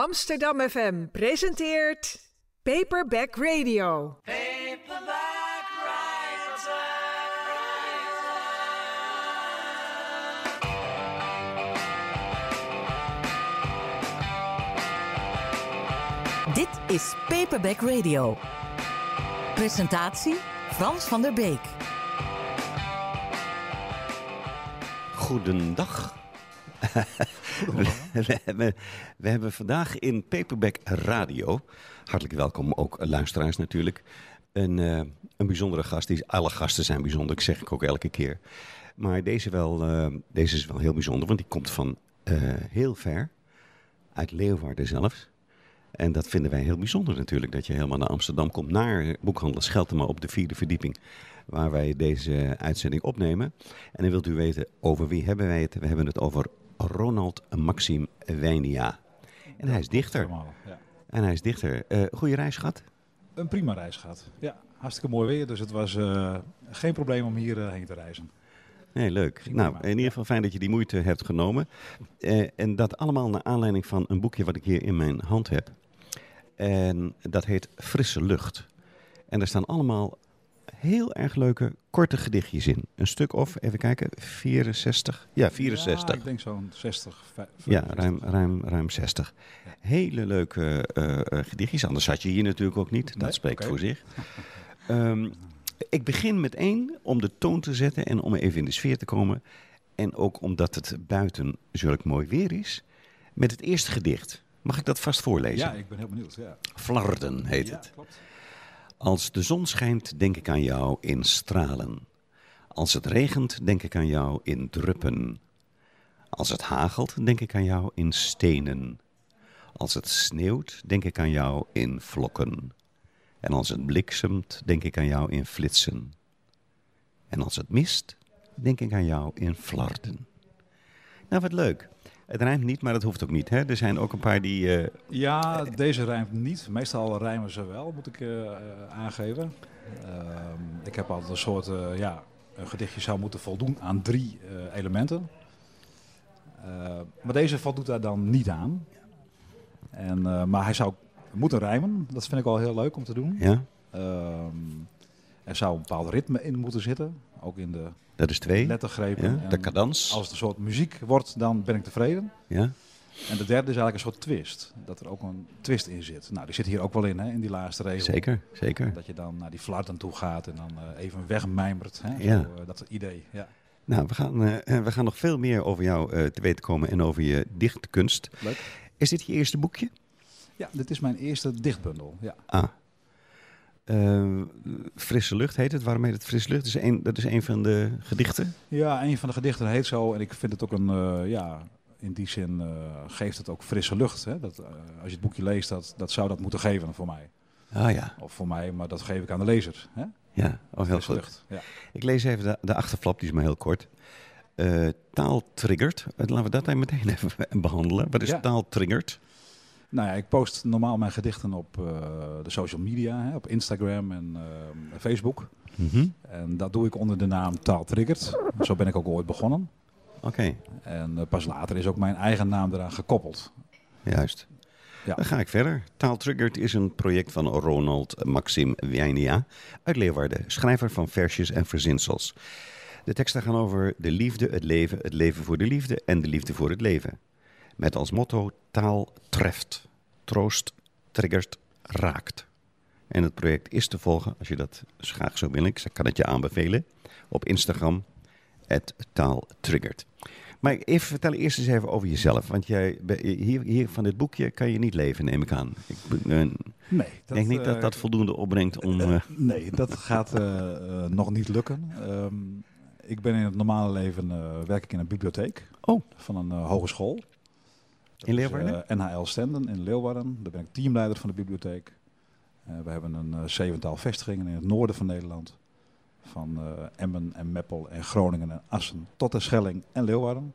Amsterdam FM presenteert Paperback Radio. Paperback Writer. Dit is Paperback Radio. Presentatie Frans van der Beek. Goedendag. We hebben vandaag in Paperback Radio, hartelijk welkom ook luisteraars natuurlijk, een bijzondere gast. Alle gasten zijn bijzonder, dat zeg ik ook elke keer. Maar deze is wel heel bijzonder, want die komt van heel ver, uit Leeuwarden zelfs. En dat vinden wij heel bijzonder natuurlijk, dat je helemaal naar Amsterdam komt, naar boekhandel Scheltema op de 4e verdieping, waar wij deze uitzending opnemen. En dan wilt u weten, over wie hebben wij het? We hebben het over Ronald Maxim Wijnia. En hij is dichter. Ja. En hij is dichter. Goeie reis gehad? Een prima reis gehad. Ja, hartstikke mooi weer, dus het was geen probleem om hierheen te reizen. Nee, leuk. Nou, in ieder geval fijn dat je die moeite hebt genomen. En dat allemaal naar aanleiding van een boekje wat ik hier in mijn hand heb. En dat heet Frisse Lucht. En daar staan allemaal heel erg leuke, korte gedichtjes in. Een stuk of, even kijken, 64? Ja, 64. Ja, ik denk zo'n 60. Ja, ruim 60. Hele leuke gedichtjes, anders zat je hier natuurlijk ook niet. Dat spreekt voor zich. Ik begin met één om de toon te zetten en om even in de sfeer te komen. En ook omdat het buiten zulk mooi weer is. Met het eerste gedicht. Mag ik dat vast voorlezen? Ja, ik ben heel benieuwd. Ja. Flarden heet Ja, het. klopt. Als de zon schijnt, denk ik aan jou in stralen. Als het regent, denk ik aan jou in druppen. Als het hagelt, denk ik aan jou in stenen. Als het sneeuwt, denk ik aan jou in vlokken. En als het bliksemt, denk ik aan jou in flitsen. En als het mist, denk ik aan jou in flarden. Nou, wat leuk. Het rijmt niet, maar dat hoeft ook niet. Hè? Er zijn ook een paar die... Ja, deze rijmt niet. Meestal rijmen ze wel, moet ik aangeven. Ik heb altijd een soort... een gedichtje zou moeten voldoen aan 3 elementen. Maar deze voldoet daar dan niet aan. Maar hij zou moeten rijmen. Dat vind ik al heel leuk om te doen. Ja, Er zou een bepaald ritme in moeten zitten. Ook in de dat is 2. lettergrepen. Ja, de En cadans. als het een soort muziek wordt, dan ben ik tevreden. Ja. En de derde is eigenlijk een soort twist. Dat er ook een twist in zit. Nou, die zit hier ook wel in, hè, in die laatste regel. Zeker, zeker. Dat je dan naar die flarden toe gaat en dan even wegmijmert. Hè, Ja. zo, dat idee, ja. Nou, we gaan nog veel meer over jou te weten komen en over je dichtkunst. Leuk. Is dit je eerste boekje? Ja, dit is mijn eerste dichtbundel. Ja. Frisse Lucht heet het. Waarom heet het Frisse Lucht? Dat is een van de gedichten? Ja, een van de gedichten heet zo. En ik vind het ook in die zin geeft het ook frisse lucht. Hè? Dat, als je het boekje leest, dat zou dat moeten geven voor mij. Ah ja. Of voor mij, maar dat geef ik aan de lezer. Hè? Ja, heel Frisse goed. lucht. Ja. Ik lees even de achterflap, die is maar heel kort. Taal triggert. Laten we dat dan meteen even behandelen. Wat is Ja. taal triggert? Nou ja, ik post normaal mijn gedichten op de social media, hè, op Instagram en Facebook. En dat doe ik onder de naam Taal Triggert. Zo ben ik ook ooit begonnen. Oké, En pas later is ook mijn eigen naam eraan gekoppeld. juist. Ja. Dan ga ik verder. Taal Triggert is een project van Ronald Maxim Wijnia uit Leeuwarden. Schrijver van versjes en verzinsels. De teksten gaan over de liefde, het leven voor de liefde en de liefde voor het leven. Met als motto: taal treft, troost, triggert, raakt. En het project is te volgen, als je dat graag zo wil. Ik kan het je aanbevelen, op Instagram, @taaltriggert. Maar vertel eerst eens even over jezelf. Want hier van dit boekje kan je niet leven, neem ik aan. Nee, Ik denk niet dat dat voldoende opbrengt om... Nee, dat gaat nog niet lukken. Ik ben in het normale leven werk ik in een bibliotheek van een hogeschool. In Leeuwarden? NHL Stenden in Leeuwarden. Daar ben ik teamleider van de bibliotheek. We hebben een 7-tal vestigingen in het noorden van Nederland. Van Emmen en Meppel en Groningen en Assen tot de Schelling en Leeuwarden.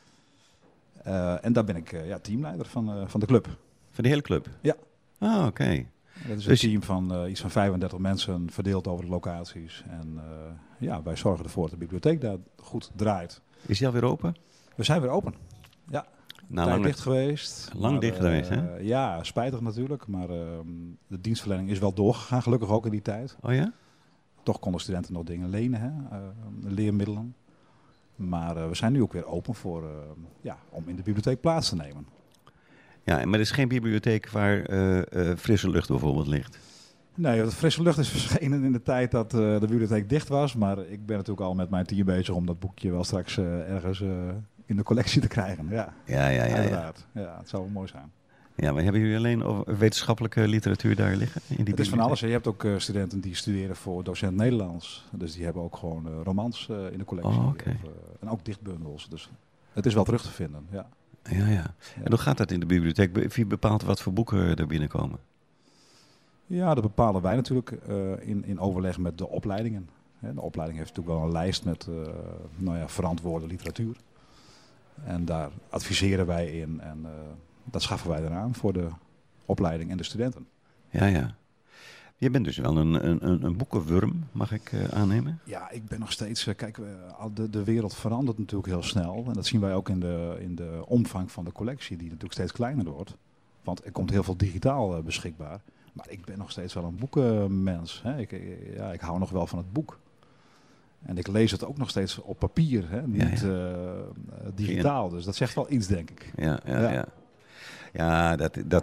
En daar ben ik teamleider van de club. Van de hele club? Ja. Ah, oké. Dat is een Dus- team van iets van 35 mensen verdeeld over de locaties. En wij zorgen ervoor dat de bibliotheek daar goed draait. Is die alweer open? We zijn weer open. Ja. Nou, tijd lang dicht geweest. lang dicht geweest, hè? Ja, spijtig natuurlijk. Maar de dienstverlening is wel doorgegaan, gelukkig ook in die tijd. Oh ja? Toch konden studenten nog dingen lenen, hè? Leermiddelen. Maar we zijn nu ook weer open voor, om in de bibliotheek plaats te nemen. Ja, maar er is geen bibliotheek waar frisse lucht bijvoorbeeld ligt. Nee, de frisse lucht is verschenen in de tijd dat de bibliotheek dicht was. Maar ik ben natuurlijk al met mijn team bezig om dat boekje wel straks ergens in de collectie te krijgen. Ja, Ja. uiteraard. Ja, het zou wel mooi zijn. Ja, maar hebben jullie alleen over wetenschappelijke literatuur daar liggen? In die Het is van bibliotheek? alles. Je hebt ook studenten die studeren voor docent Nederlands. Dus die hebben ook gewoon romans in de collectie. Oh, oké. En ook dichtbundels. Dus het is wel terug te vinden, ja. Ja. En hoe gaat dat in de bibliotheek? Wie bepaalt wat voor boeken er binnenkomen? Ja, dat bepalen wij natuurlijk in overleg met de opleidingen. De opleiding heeft natuurlijk wel een lijst met verantwoorde literatuur. En daar adviseren wij in en dat schaffen wij dan aan voor de opleiding en de studenten. Ja. Je bent dus wel een boekenwurm, mag ik aannemen? Ja, ik ben nog steeds... de wereld verandert natuurlijk heel snel. En dat zien wij ook in de omvang van de collectie, die natuurlijk steeds kleiner wordt. Want er komt heel veel digitaal beschikbaar. Maar ik ben nog steeds wel een boekenmens. Hè. Ik hou nog wel van het boek. En ik lees het ook nog steeds op papier, hè, niet digitaal. Dus dat zegt wel iets, denk ik. Ja. Ja,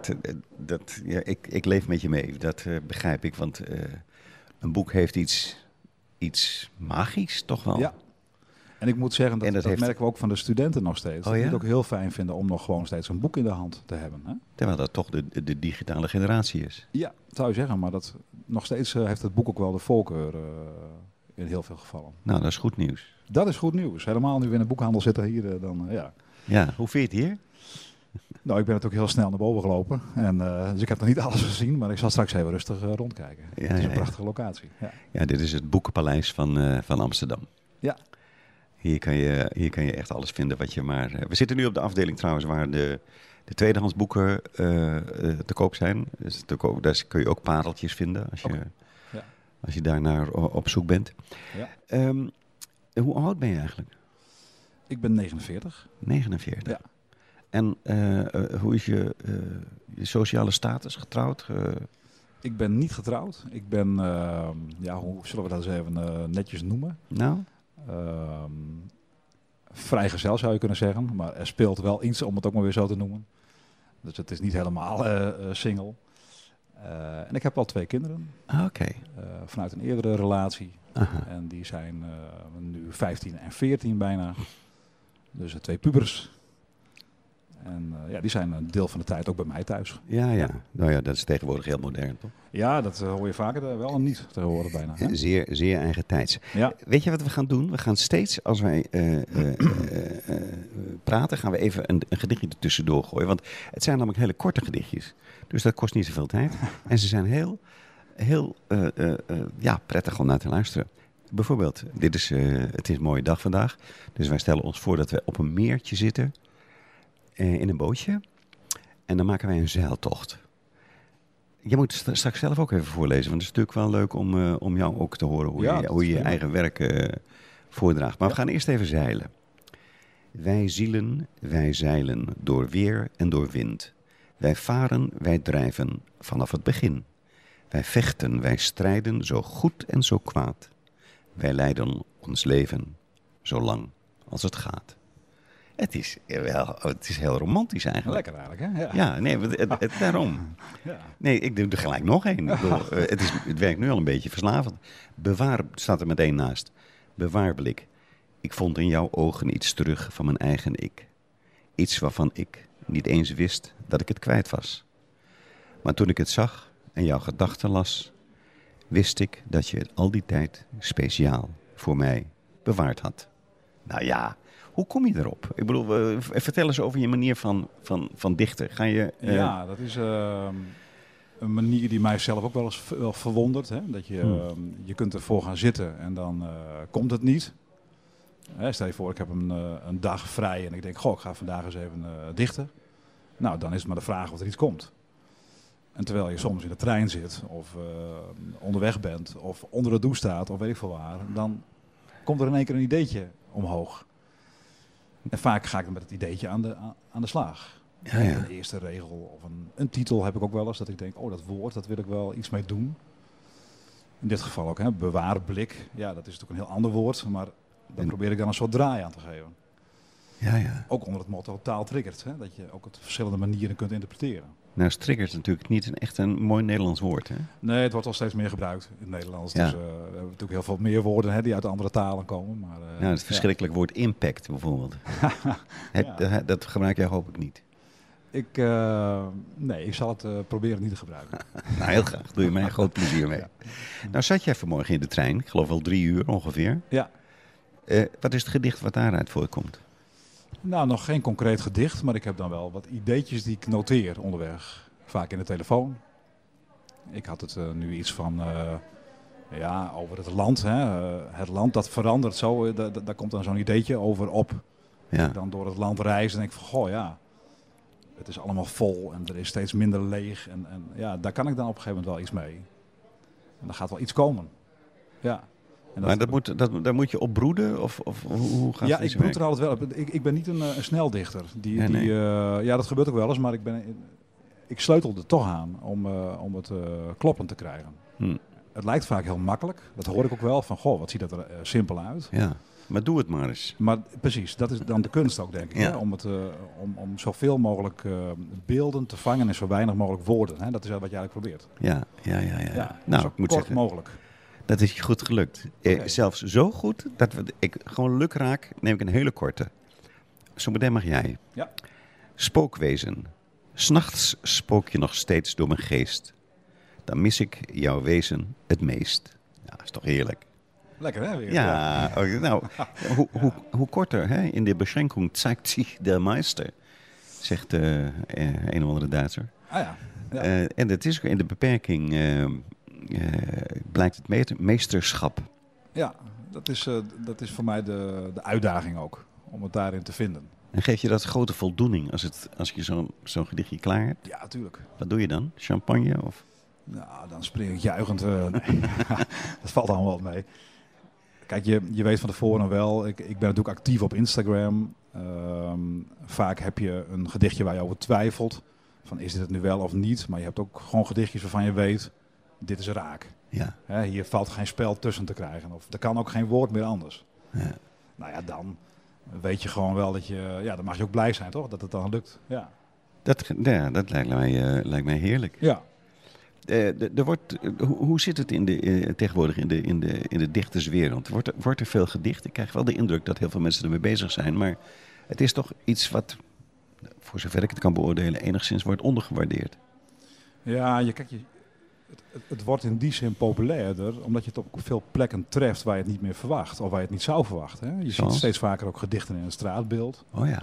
ik leef met je mee. Dat begrijp ik, want een boek heeft iets magisch, toch wel? Ja. En ik moet zeggen, dat heeft... merken we ook van de studenten nog steeds. Oh, dat die ja? het ook heel fijn vinden om nog gewoon steeds een boek in de hand te hebben. Hè? Terwijl dat toch de digitale generatie is. Ja, dat zou je zeggen. Maar dat, nog steeds heeft het boek ook wel de voorkeur in heel veel gevallen. Nou, dat is goed nieuws. Dat is goed nieuws. Helemaal nu we in de boekhandel zitten hier, ja. Ja, hoe vind je het hier? Nou, ik ben natuurlijk heel snel naar boven gelopen. En, dus ik heb nog niet alles gezien, maar ik zal straks even rustig rondkijken. Ja, het is een ja. prachtige locatie. Ja. Ja, dit is het Boekenpaleis van Amsterdam. Ja. Hier kan je echt alles vinden wat je maar... We zitten nu op de afdeling trouwens waar de tweedehands boeken te koop zijn. Dus daar kun je ook pareltjes vinden als je daar naar op zoek bent. Ja. Hoe oud ben je eigenlijk? Ik ben 49. 49. Ja. En hoe is je sociale status, getrouwd? Ik ben niet getrouwd. Ik ben, hoe zullen we dat eens even netjes noemen? Nou? Vrijgezel zou je kunnen zeggen. Maar er speelt wel iets om het ook maar weer zo te noemen. Dus het is niet helemaal single. En ik heb al 2 kinderen. Oké. Vanuit een eerdere relatie. Aha. En die zijn nu 15 en 14 bijna. Dus 2 pubers. En die zijn een deel van de tijd ook bij mij thuis. Ja. Nou ja, dat is tegenwoordig heel modern, toch? Ja, dat hoor je vaker wel en niet tegenwoordig bijna. Hè? Zeer, zeer eigen tijds. Ja. Weet je wat we gaan doen? We gaan steeds, als wij praten, gaan we even een gedichtje er tussendoor gooien. Want het zijn namelijk hele korte gedichtjes. Dus dat kost niet zoveel tijd. En ze zijn heel prettig om naar te luisteren. Bijvoorbeeld, het is een mooie dag vandaag. Dus wij stellen ons voor dat we op een meertje zitten. In een bootje. En dan maken wij een zeiltocht. Je moet straks zelf ook even voorlezen. Want het is natuurlijk wel leuk om jou ook te horen hoe je je eigen werk voordraagt. Maar we gaan eerst even zeilen. Wij zielen, wij zeilen door weer en door wind. Wij varen, wij drijven vanaf het begin. Wij vechten, wij strijden zo goed en zo kwaad. Wij leiden ons leven zo lang als het gaat. Het is heel romantisch eigenlijk. Lekker eigenlijk, hè? Ja. Ja, nee, daarom. Ja. Nee, ik doe er gelijk nog één. Ik bedoel, het werkt nu al een beetje verslavend. Bewaar, staat er meteen naast. Bewaarblik. Ik vond in jouw ogen iets terug van mijn eigen ik. Iets waarvan ik niet eens wist dat ik het kwijt was. Maar toen ik het zag en jouw gedachten las, wist ik dat je het al die tijd speciaal voor mij bewaard had. Nou ja, hoe kom je erop? Ik bedoel, vertel eens over je manier van dichten. Ga je, Ja, dat is een manier die mij zelf ook wel eens verwondert. Hè? Dat je kunt ervoor gaan zitten en dan komt het niet. Stel je voor, ik heb een dag vrij en ik denk, ik ga vandaag eens even dichten. Nou, dan is het maar de vraag of er iets komt. En terwijl je soms in de trein zit of onderweg bent of onder de douche staat of weet ik veel waar, dan komt er in één keer een ideetje omhoog. En vaak ga ik met het ideetje aan de slag. Ja, ja. Een eerste regel of een titel heb ik ook wel eens. Dat ik denk, dat woord, dat wil ik wel iets mee doen. In dit geval ook, hè, bewaar blik. Ja, dat is natuurlijk een heel ander woord. Maar daar probeer ik dan een soort draai aan te geven. Ja, ja. Ook onder het motto taal triggert. Hè, dat je ook op verschillende manieren kunt interpreteren. Nou, trigger is natuurlijk niet echt een mooi Nederlands woord, hè? Nee, het wordt al steeds meer gebruikt in het Nederlands. Ja. Dus we hebben natuurlijk heel veel meer woorden, hè, die uit andere talen komen. Maar, Het verschrikkelijke woord impact bijvoorbeeld. Dat gebruik jij hoop ik niet. Ik zal het proberen niet te gebruiken. Nou, heel graag. Doe je mij een groot plezier mee. Ja. Nou, zat jij vanmorgen in de trein. Ik geloof wel 3 uur ongeveer. Ja. Wat is het gedicht wat daaruit voorkomt? Nou, nog geen concreet gedicht, maar ik heb dan wel wat ideetjes die ik noteer onderweg. Vaak in de telefoon. Ik had het nu iets van, over het land. Hè. Het land dat verandert zo, daar komt dan zo'n ideetje over op. Ja. Dan door het land reizen en denk ik van, het is allemaal vol en er is steeds minder leeg. En daar kan ik dan op een gegeven moment wel iets mee. En er gaat wel iets komen. Ja. En Maar daar moet je op broeden? Of hoe gaat het? Ja, ik broed er altijd wel op. Ik ben niet een sneldichter. Dat gebeurt ook wel eens, maar ik sleutel er toch aan om het kloppend te krijgen. Het lijkt vaak heel makkelijk. Dat hoor ik ook wel. Van, wat ziet dat er simpel uit. Ja, maar doe het maar eens. Maar precies, dat is dan de kunst ook, denk ik. Ja. Hè? Om zoveel mogelijk beelden te vangen en zo weinig mogelijk woorden. Hè? Dat is wat je eigenlijk probeert. Ja. Nou, zo ik moet kort zeggen, mogelijk. dat is je goed gelukt. Zelfs zo goed dat ik gewoon lukraak neem ik een hele korte. Zometeen mag jij. Ja. Spookwezen. 'S Nachts spook je nog steeds door mijn geest. Dan mis ik jouw wezen het meest. Ja, is toch heerlijk. Lekker, hè? Weer. Ja, nou, hoe korter, hè? In de Beschränkung zeigt sich der Meister, zegt een of andere Duitser. Ah ja. En het is ook in de beperking blijkt het meesterschap. Ja, dat is voor mij de uitdaging ook, om het daarin te vinden. En geef je dat grote voldoening als je zo'n gedichtje klaar hebt? Ja, natuurlijk. Wat doe je dan? Champagne? Of? Nou, dan spring ik juichend. Nee. Dat valt allemaal wel mee. Kijk, je weet van tevoren wel, ik ben natuurlijk actief op Instagram. Vaak heb je een gedichtje waar je over twijfelt. Van is dit het nu wel of niet? Maar je hebt ook gewoon gedichtjes waarvan je weet, dit is raak. Ja. Hier valt geen spel tussen te krijgen. Of er kan ook geen woord meer anders. Ja. Nou ja, dan weet je gewoon wel dat je... Ja, dan mag je ook blij zijn, toch? Dat het dan lukt. Ja. Dat lijkt mij heerlijk. Ja. Hoe zit het tegenwoordig in de dichterswereld? Wordt er veel gedicht? Ik krijg wel de indruk dat heel veel mensen ermee bezig zijn. Maar het is toch iets wat, voor zover ik het kan beoordelen, enigszins wordt ondergewaardeerd. Ja, het wordt in die zin populairder, omdat je het op veel plekken treft waar je het niet meer verwacht. Of waar je het niet zou verwachten. Hè? Je ziet steeds vaker ook gedichten in het straatbeeld. Oh ja.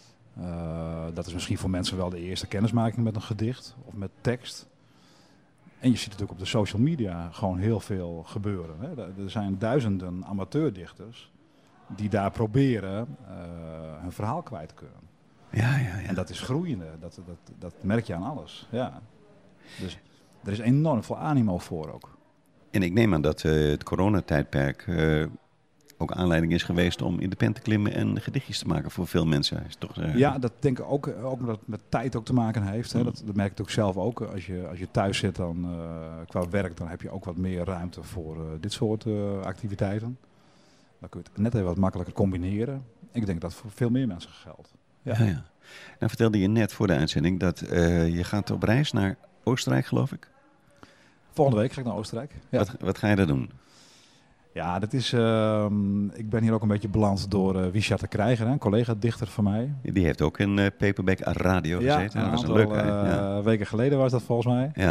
Dat is misschien voor mensen wel de eerste kennismaking met een gedicht of met tekst. En je ziet natuurlijk op de social media gewoon heel veel gebeuren. Hè? Er zijn duizenden amateurdichters die daar proberen hun verhaal kwijt te kunnen. Ja. En dat is groeiende. Dat merk je aan alles. Ja. Dus er is enorm veel animo voor ook. En ik neem aan dat het coronatijdperk ook aanleiding is geweest om in de pen te klimmen en gedichtjes te maken voor veel mensen. Is toch, Ja, dat denk ik ook omdat het met tijd ook te maken heeft. Hè. Dat merk ik ook zelf ook. Als je thuis zit dan, qua werk, dan heb je ook wat meer ruimte voor dit soort activiteiten. Dan kun je het net even wat makkelijker combineren. Ik denk dat voor veel meer mensen geldt. Ja. Nou vertelde je net voor de uitzending dat je gaat op reis naar Oostenrijk, geloof ik. Volgende week ga ik naar Oostenrijk. Ja. Wat ga je daar doen? Ja, dat is. Ik ben hier ook een beetje beland door Wisja de Krijger, een collega-dichter van mij. Die heeft ook in Paperback Radio gezeten. Ja, dat was een leuke. Weken geleden was dat volgens mij. Ja.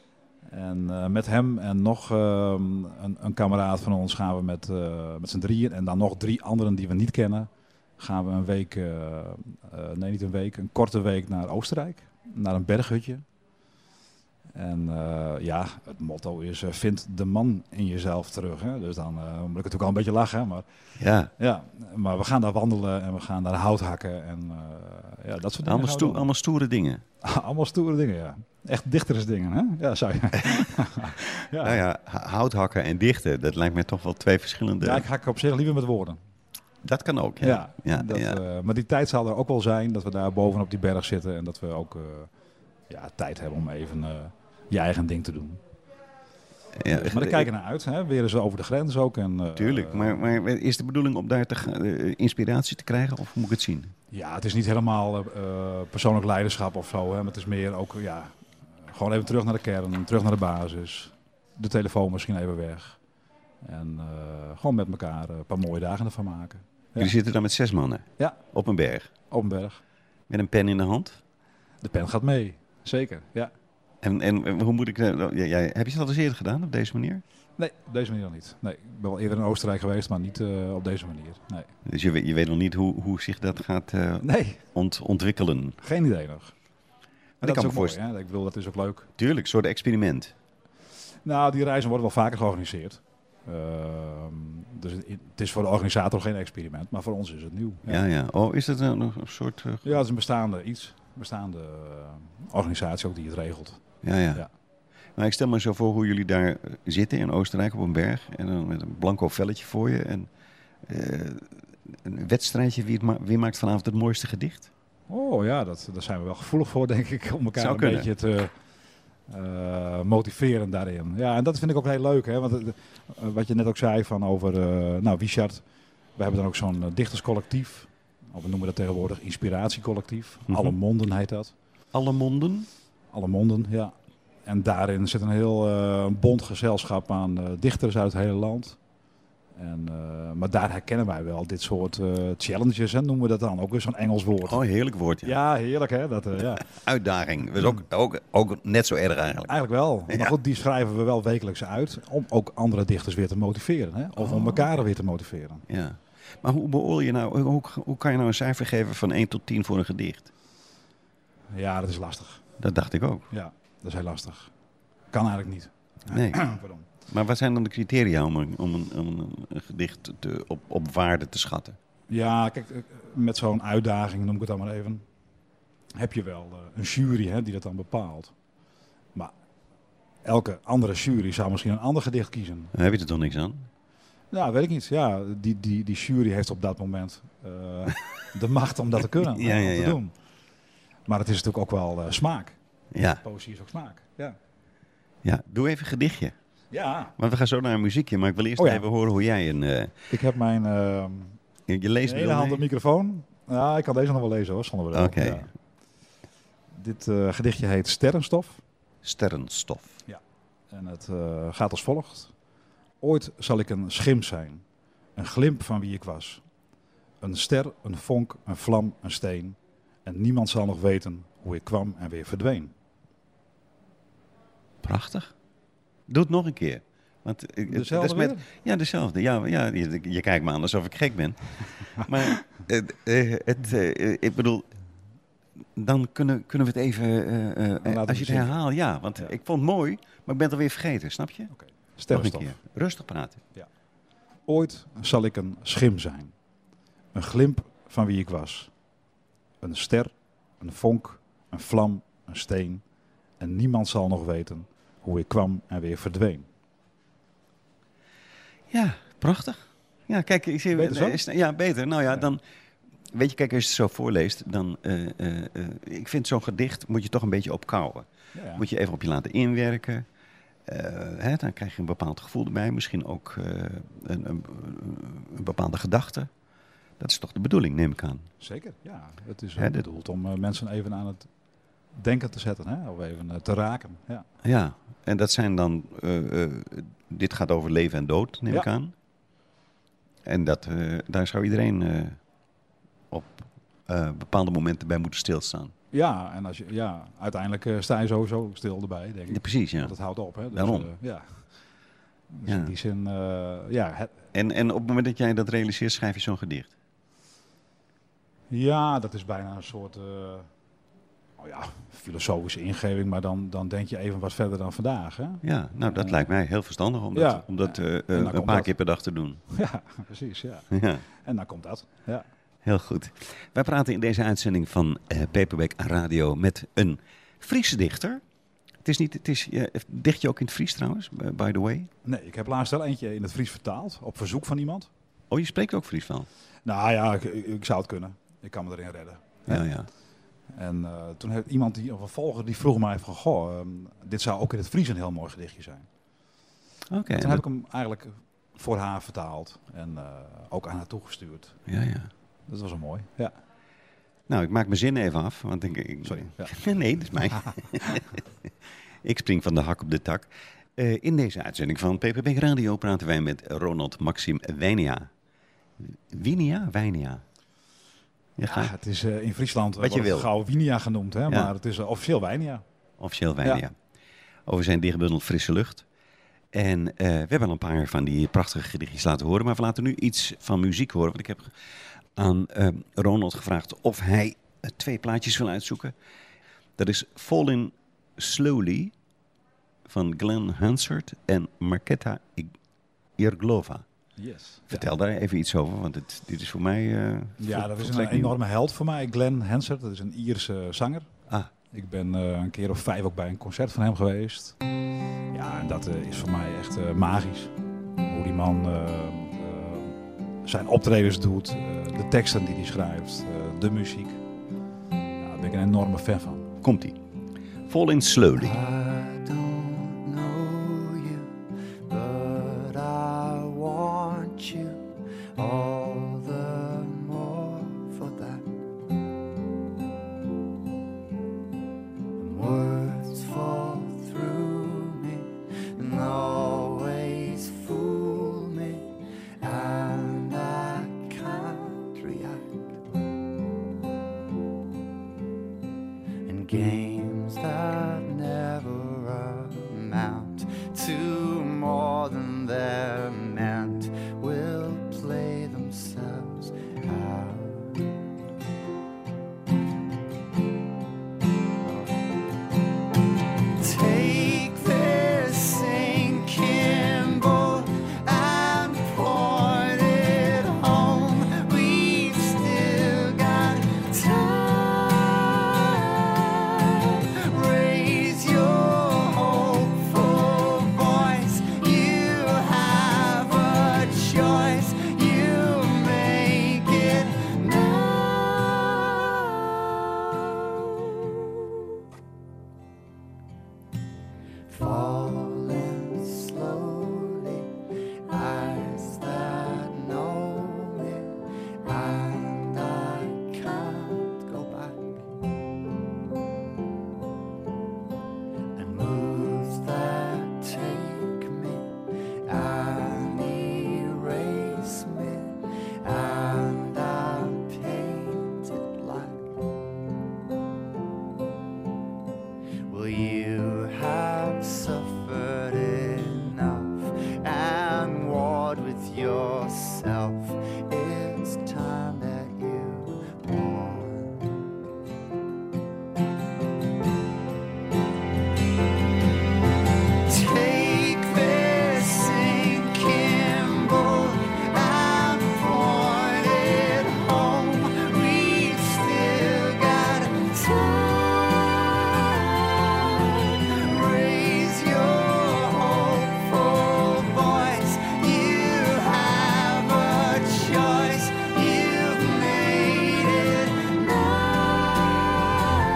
En met hem en nog een kameraad van ons gaan we met z'n drieën en dan nog 3 anderen die we niet kennen, gaan we een week, een korte week naar Oostenrijk, naar een berghutje. En het motto is, vind de man in jezelf terug. Hè? Dus dan moet ik natuurlijk al een beetje lachen. Maar, maar we gaan daar wandelen en we gaan daar hout hakken en dat soort dingen. Allemaal stoere dingen. Allemaal stoere dingen, ja. Echt dichtersdingen, hè? Ja, zou je. Nou ja, hout hakken en dichten, dat lijkt mij toch wel 2 verschillende... Ja, ik hak op zich liever met woorden. Dat kan ook, Maar die tijd zal er ook wel zijn dat we daar bovenop die berg zitten. En dat we ook tijd hebben om even je eigen ding te doen. Ja, Maar daar kijken we naar uit. Hè? Weer eens over de grens ook. Tuurlijk, maar is de bedoeling om daar inspiratie te krijgen? Of hoe moet ik het zien? Ja, het is niet helemaal persoonlijk leiderschap of zo. Hè? Maar het is meer ook gewoon even terug naar de kern, terug naar de basis. De telefoon misschien even weg. En gewoon met elkaar een paar mooie dagen ervan maken. Ja. Jullie zitten dan met 6 mannen? Ja. Op een berg? Op een berg. Met een pen in de hand? De pen gaat mee, zeker, ja. En hoe moet ik... heb je het al eens eerder gedaan op deze manier? Nee, op deze manier nog niet. Nee, ik ben wel eerder in Oostenrijk geweest, maar niet op deze manier. Nee. Dus je weet nog niet hoe zich dat gaat ontwikkelen? Geen idee nog. Maar dat is ook mooi, voorstellen. hè? Ik bedoel, dat is ook leuk. Tuurlijk, een soort experiment. Nou, die reizen worden wel vaker georganiseerd. Dus het is voor de organisator geen experiment, maar voor ons is het nieuw. Ja. Oh, is het een soort... Ja, het is een bestaande organisatie ook die het regelt. Ja. Maar ik stel me zo voor hoe jullie daar zitten in Oostenrijk op een berg. En dan met een blanco velletje voor je. En een wedstrijdje. Wie maakt vanavond het mooiste gedicht? Oh ja, daar zijn we wel gevoelig voor, denk ik. Om elkaar Zou een kunnen. beetje te motiveren daarin. Ja, en dat vind ik ook heel leuk. Hè? Want wat je net ook zei van over Wiechert. We hebben dan ook zo'n dichterscollectief. Of we noemen dat tegenwoordig inspiratiecollectief. Mhm. Alle Monden heet dat. Alle monden? Alle Monden, ja. En daarin zit een heel bond gezelschap aan dichters uit het hele land. Maar daar herkennen wij wel dit soort challenges, hè, noemen we dat dan. Ook weer zo'n Engels woord. Oh, heerlijk woord. Ja, heerlijk hè. Uitdaging. Dat is ook net zo erg eigenlijk. Eigenlijk wel. Ja. Maar goed, die schrijven we wel wekelijks uit. Om ook andere dichters weer te motiveren. Hè? Of om elkaar weer te motiveren. Ja. Maar hoe beoordeel je nou, hoe kan je nou een cijfer geven van 1 tot 10 voor een gedicht? Ja, dat is lastig. Dat dacht ik ook. Ja, dat is heel lastig. Kan eigenlijk niet. Nee. Pardon. Maar wat zijn dan de criteria om een gedicht op waarde te schatten? Ja, kijk, met zo'n uitdaging, noem ik het dan maar even, heb je wel een jury hè, die dat dan bepaalt. Maar elke andere jury zou misschien een ander gedicht kiezen. Daar heb je er toch niks aan? Ja, weet ik niet. Ja, die jury heeft op dat moment de macht om dat te kunnen, om te doen. Maar het is natuurlijk ook wel smaak. Ja. Poëzie is ook smaak. Ja, doe even een gedichtje. Ja. Want we gaan zo naar een muziekje, maar ik wil eerst even horen hoe jij Ik heb mijn je leest ene hand de microfoon. Ja, ik kan deze nog wel lezen hoor, zonder bril. Oké. Ja. Dit gedichtje heet Sterrenstof. Sterrenstof. Ja. En het gaat als volgt. Ooit zal ik een schim zijn. Een glimp van wie ik was. Een ster, een vonk, een vlam, een steen. En niemand zal nog weten hoe ik kwam en weer verdween. Prachtig. Doe het nog een keer. Want Dezelfde weer? Ja, dezelfde. Ja, je kijkt me aan alsof ik gek ben. Maar ik bedoel, dan kunnen we het even, als je het herhaalt, ja. Want ik vond het mooi, maar ik ben het alweer vergeten, snap je? Okay. Nog een keer. Rustig praten. Ja. Ooit zal ik een schim zijn. Een glimp van wie ik was. Een ster, een vonk, een vlam, een steen. En niemand zal nog weten hoe ik kwam en weer verdween. Ja, prachtig. Ja, kijk, ik zie beter zo? Ja, beter. Nou ja, dan weet je, kijk, als je het zo voorleest, dan ik vind zo'n gedicht moet je toch een beetje opkouwen. Ja. Moet je even op je laten inwerken. Dan krijg je een bepaald gevoel erbij, misschien ook een bepaalde gedachte. Dat is toch de bedoeling, neem ik aan. Zeker, ja. Het is ook bedoeld om mensen even aan het denken te zetten, hè? Of even te raken. Ja. Ja, en dat zijn dan, dit gaat over leven en dood, neem ik aan. En daar zou iedereen op bepaalde momenten bij moeten stilstaan. Ja, en uiteindelijk sta je sowieso stil erbij, denk ik. Ja, precies, ja. Want het houdt op, hè. Dus, daarom. Dus in die zin, En op het moment dat jij dat realiseert, schrijf je zo'n gedicht? Ja, dat is bijna een soort filosofische ingeving, maar dan denk je even wat verder dan vandaag. Hè? Ja, nou dat lijkt mij heel verstandig om dat een paar keer per dag te doen. Ja, precies. Ja. Ja. En dan komt dat. Ja. Heel goed. Wij praten in deze uitzending van Paperback Radio met een Friese dichter. Dicht je ook in het Fries trouwens, by the way? Nee, ik heb laatst wel eentje in het Fries vertaald, op verzoek van iemand. Oh, je spreekt ook Friesland? Nou ja, ik zou het kunnen. Ik kan me erin redden. Ja. En toen heeft iemand, een volger, die vroeg mij van... Goh, dit zou ook in het Fries een heel mooi gedichtje zijn. Oké. Toen heb ik hem eigenlijk voor haar vertaald. En ook aan haar toegestuurd. Ja. Dat was wel mooi, ja. Nou, ik maak mijn zin even af. Want Sorry. Ja. Nee, dat is mij. Ik spring van de hak op de tak. In deze uitzending van PPB Radio praten wij met Ronald Maxim Wijnia. Wijnia? Ja, het is in Friesland Wat je wil. gauw Winia genoemd, hè? Maar het is officieel Wijnia. Officieel Wijnia. Ja. Over zijn dichtbundel Frisse Lucht. En we hebben al een paar van die prachtige gedichtjes laten horen. Maar we laten nu iets van muziek horen. Want ik heb aan Ronald gevraagd of hij 2 plaatjes wil uitzoeken. Dat is Falling Slowly van Glenn Hansard en Marketa Irglova. Yes. Vertel daar even iets over, want dit is voor mij... dat is een enorme held voor mij. Glenn Hansard, dat is een Ierse zanger. Ah. Ik ben een keer of 5 ook bij een concert van hem geweest. Ja, en dat is voor mij echt magisch. Hoe die man zijn optredens doet, de teksten die hij schrijft, de muziek. Daar ben ik een enorme fan van. Komt-ie. Falling Slowly. I don't know you, but I want you all the more for that. Words fall through me and always fool me, and I can't react. And games that never amount to more than they're meant will play themselves out. Take this sinking boat and point it home. We've still got time. Raise your hopeful voice. You have a choice. You make it now. Falling slowly, eyes that know me, and I can't go back. And moves that take me and erase me, and I'm painted black. Will you have suffered enough and warred with yourself? It's time that you won. Take this sinking boat and point it home. We've still got time. Raise your hopeful voice. You have a choice. You've made it now.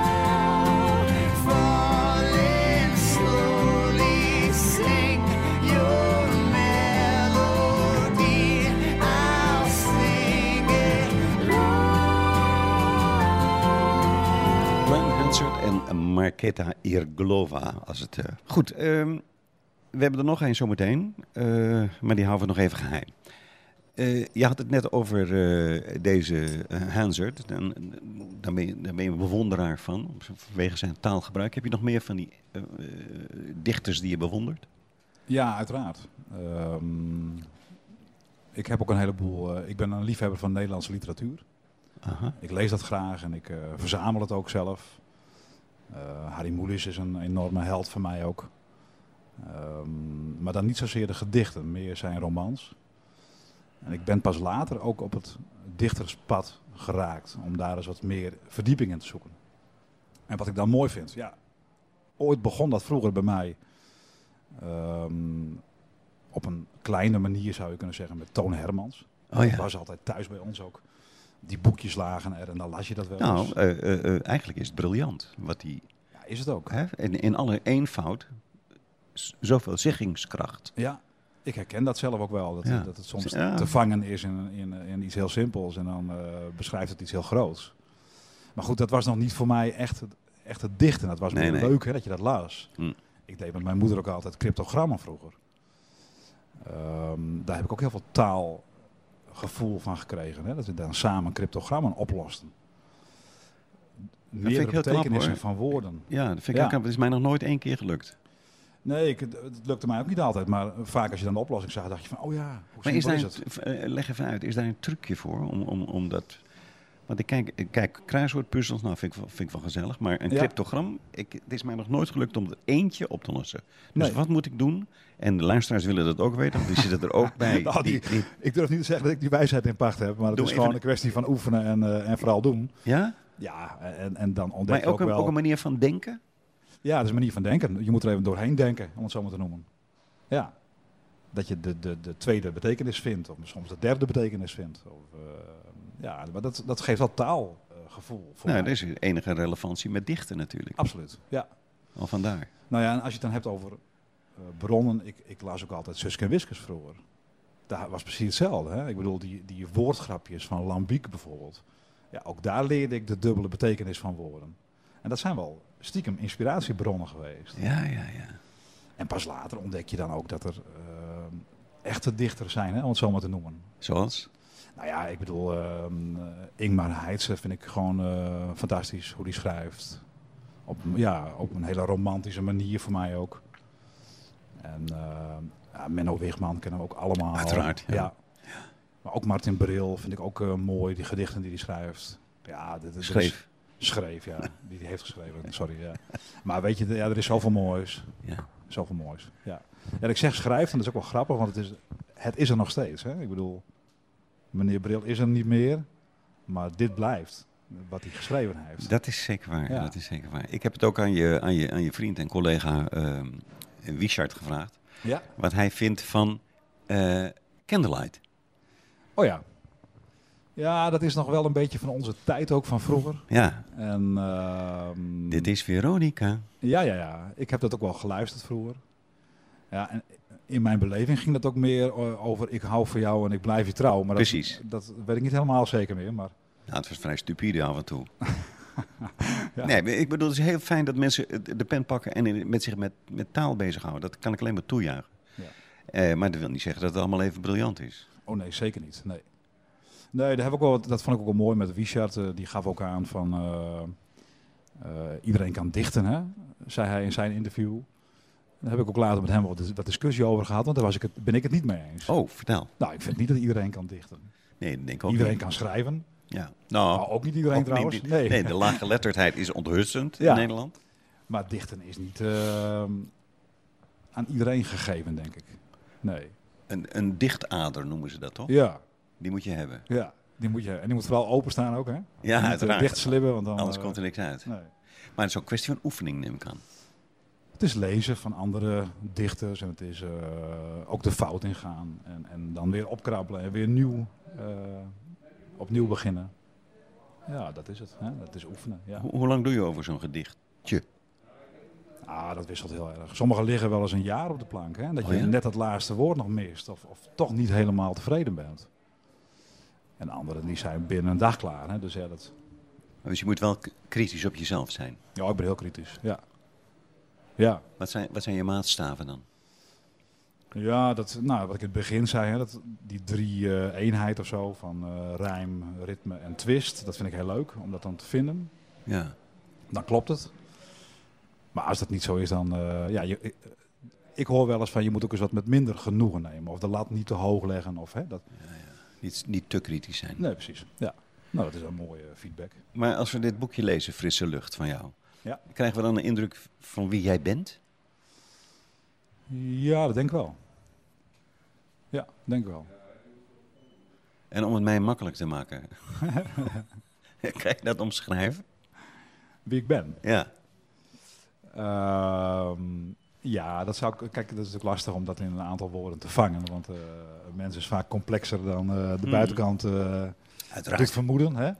Falling slowly, sing your melody. I'll sing it loud. Glenn Hansard en Marketa Irglova. Als het, Goed, we hebben er nog één zometeen, maar die houden we nog even geheim. Je had het net over deze Hansard. Daar ben je een bewonderaar van, vanwege zijn taalgebruik. Heb je nog meer van die dichters die je bewondert? Ja, uiteraard. Ik heb ook een heleboel... ik ben een liefhebber van Nederlandse literatuur. Aha. Ik lees dat graag en ik verzamel het ook zelf. Harry Mulisch is een enorme held voor mij ook. Maar dan niet zozeer de gedichten, meer zijn romans. En ik ben pas later ook op het dichterspad geraakt. Om daar eens wat meer verdieping in te zoeken. En wat ik dan mooi vind. Ja, ooit begon dat vroeger bij mij. Op een kleine manier zou je kunnen zeggen met Toon Hermans. Oh ja. Dat was altijd thuis bij ons ook. Die boekjes lagen er en dan las je dat wel eens. Nou, eigenlijk is het briljant. Wat die, Ja, is het ook. hè, in alle eenvoud, zoveel zeggingskracht. Ja, ik herken dat zelf ook wel. Dat, Ja. dat het soms Ja. te vangen is in iets heel simpels. En dan beschrijft het iets heel groots. Maar goed, dat was nog niet voor mij echt het dichten. Dat was meer Nee. leuk hè, dat je dat las. Hm. Ik deed met mijn moeder ook altijd cryptogrammen vroeger. Daar heb ik ook heel veel taalgevoel van gekregen. Hè? Dat we dan samen cryptogrammen oplosten. vind Meerdere ik heel knap, betekenissen hoor. van woorden. Ja, dat vind ik Ja. ook knap. Het is mij nog nooit 1 keer gelukt. Nee, het lukte mij ook niet altijd. Maar vaak als je dan de oplossing zag, dacht je van, oh ja, hoe Maar is simpel daar, is het? leg even uit, is daar een trucje voor om dat... Want ik kijk kruiswoordpuzzels, nou vind ik wel gezellig. Maar een Ja. cryptogram, het is mij nog nooit gelukt om er eentje op te lossen. Dus Nee. wat moet ik doen? En de luisteraars willen dat ook weten, want die zitten er ook bij. Nou, ik durf niet te zeggen dat ik die wijsheid in pacht heb. Maar het Doe is even gewoon een kwestie van oefenen en vooral doen. Ja? Ja, en dan ontdek Maar je ook wel... ook een manier van denken? Ja, dat is een manier van denken. Je moet er even doorheen denken, om het zo maar te noemen. Ja. Dat je de tweede betekenis vindt, of soms de derde betekenis vindt. Of, ja, maar dat geeft wel taalgevoel voor Nou, mij. er is enige relevantie met dichten natuurlijk. Absoluut, ja. Al vandaar. Nou ja, en als je het dan hebt over bronnen, ik las ook altijd Suske en Wiskes vroeger. Daar was precies hetzelfde. Hè? Ik bedoel, die woordgrapjes van Lambiek bijvoorbeeld. Ja, ook daar leerde ik de dubbele betekenis van woorden. En dat zijn wel stiekem inspiratiebronnen geweest. Ja. En pas later ontdek je dan ook dat er echte dichters zijn, hè, om het zo maar te noemen. Zoals? Nou ja, ik bedoel, Ingmar Heitse vind ik gewoon fantastisch hoe die schrijft. Op een hele romantische manier voor mij ook. En Menno Wigman kennen we ook allemaal. Uiteraard, ja. Maar ook Martin Bril vind ik ook mooi, die gedichten die hij schrijft. Ja, Schreef, ja. Die heeft geschreven, sorry. Ja. Maar weet je, er is zoveel moois. Ja. Zoveel moois, ja. En ik zeg schrijft, en dat is ook wel grappig, want het is er nog steeds. Hè? Ik bedoel, meneer Bril is er niet meer, maar dit blijft, wat hij geschreven heeft. Dat is zeker waar. Ja. Dat is zeker waar. Ik heb het ook aan je vriend en collega Wiechard gevraagd. Ja? Wat hij vindt van Candlelight. Oh ja. Ja, dat is nog wel een beetje van onze tijd, ook van vroeger. Ja, En, dit is Veronica. Ja. Ik heb dat ook wel geluisterd vroeger. Ja, en in mijn beleving ging dat ook meer over ik hou van jou en ik blijf je trouw. Maar Precies. Dat weet ik niet helemaal zeker meer, maar... Nou, het was vrij stupide af en toe. Ja. Nee, ik bedoel, het is heel fijn dat mensen de pen pakken en zich met taal bezighouden. Dat kan ik alleen maar toejuichen. Ja. Maar dat wil niet zeggen dat het allemaal even briljant is. Oh nee, zeker niet. Nee, daar heb ik wel, dat vond ik ook wel mooi met Wiechard. Die gaf ook aan van iedereen kan dichten, hè? Zei hij in zijn interview. Daar heb ik ook later met hem wat discussie over gehad, want daar ben ik het niet mee eens. Oh, vertel. Nou, ik vind niet dat iedereen kan dichten. Nee, dat denk ik ook Iedereen niet. kan schrijven. Ja. Nou, Nou, ook niet iedereen ook trouwens. niet. Nee. Nee, de laaggeletterdheid is onthutsend Ja. in Nederland. Maar dichten is niet aan iedereen gegeven, denk ik. Nee. Een dichtader noemen ze dat, toch? Ja, Die moet je hebben. ja. Die moet je, en die moet vooral openstaan ook, hè? Ja, Niet, uiteraard. dicht slibben, want dan... Anders komt er niks uit. Nee. Maar het is ook een kwestie van oefening, neem ik aan. Het is lezen van andere dichters en het is ook de fout ingaan. En dan weer opkrabbelen en weer opnieuw beginnen. Ja, dat is het. Hè? Dat is oefenen. Ja. Hoe lang doe je over zo'n gedichtje? Dat wisselt heel erg. Sommige liggen wel eens een jaar op de plank. Hè? Dat Oh je ja? net het laatste woord nog mist of toch niet helemaal tevreden bent. En anderen die zijn binnen een dag klaar. Hè? Dus ja, Dus je moet wel kritisch op jezelf zijn. ja, ik ben heel kritisch. Ja. Ja. Wat zijn je maatstaven dan? Ja, wat ik in het begin zei, hè, die 3 eenheid of zo van rijm, ritme en twist, dat vind ik heel leuk om dat dan te vinden. Ja. Dan klopt het. Maar als dat niet zo is, dan... ik hoor wel eens van, je moet ook eens wat met minder genoegen nemen. Of de lat niet te hoog leggen. Of, hè, dat... Niet te kritisch zijn. Nee, precies. Ja. Nou, dat is een mooie feedback. Maar als we dit boekje lezen, Frisse Lucht, van jou, Ja. krijgen we dan een indruk van wie jij bent? Ja, dat denk ik wel. Ja, denk ik wel. En om het mij makkelijk te maken, kan je dat omschrijven? Wie ik ben. Ja. Ja, dat zou ik... Kijk, dat is natuurlijk lastig om dat in een aantal woorden te vangen. Want mens is vaak complexer dan de buitenkant Uiteraard. doet vermoeden. Hè?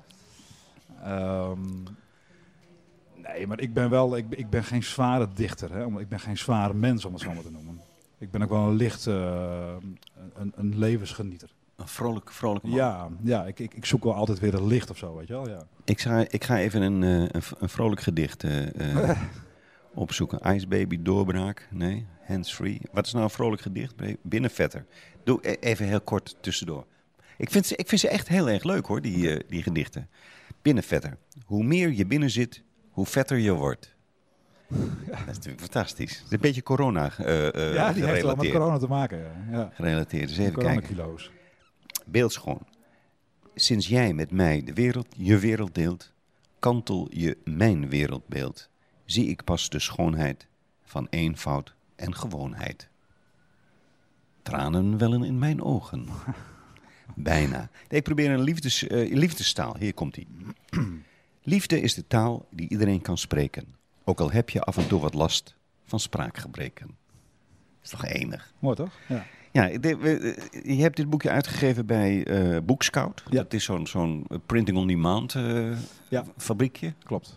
Nee, maar ik ben geen zware dichter. Hè? Ik ben geen zware mens, om het zo maar te noemen. Ik ben ook wel een licht, een levensgenieter. Een vrolijke man. Ja, ik zoek wel altijd weer het licht of zo, weet je wel. Ja. Ik ga even een vrolijk gedicht opzoeken. Ice Baby, Doorbraak. Nee, Hands Free. Wat is nou een vrolijk gedicht? Binnenvetter. Doe even heel kort tussendoor. Ik vind ze echt heel erg leuk hoor, die gedichten. Binnenvetter. Hoe meer je binnen zit, hoe vetter je wordt. Dat is natuurlijk fantastisch. Het is een beetje corona Ja, die heeft wel met corona te maken. Ja. gerelateerd. Dus even kijken. Coronakilo's. Beeldschoon. Sinds jij met mij je wereld deelt, kantel je mijn wereldbeeld. Zie ik pas de schoonheid van eenvoud en gewoonheid. Tranen wellen in mijn ogen. Bijna. Nee, ik probeer een liefdestaal. Hier komt ie. Liefde is de taal die iedereen kan spreken. Ook al heb je af en toe wat last van spraakgebreken. Dat is toch enig? Mooi toch? Ja. Ja, je hebt dit boekje uitgegeven bij Bookscout. Ja. Dat is zo'n printing-on-demand Ja. fabriekje. Klopt.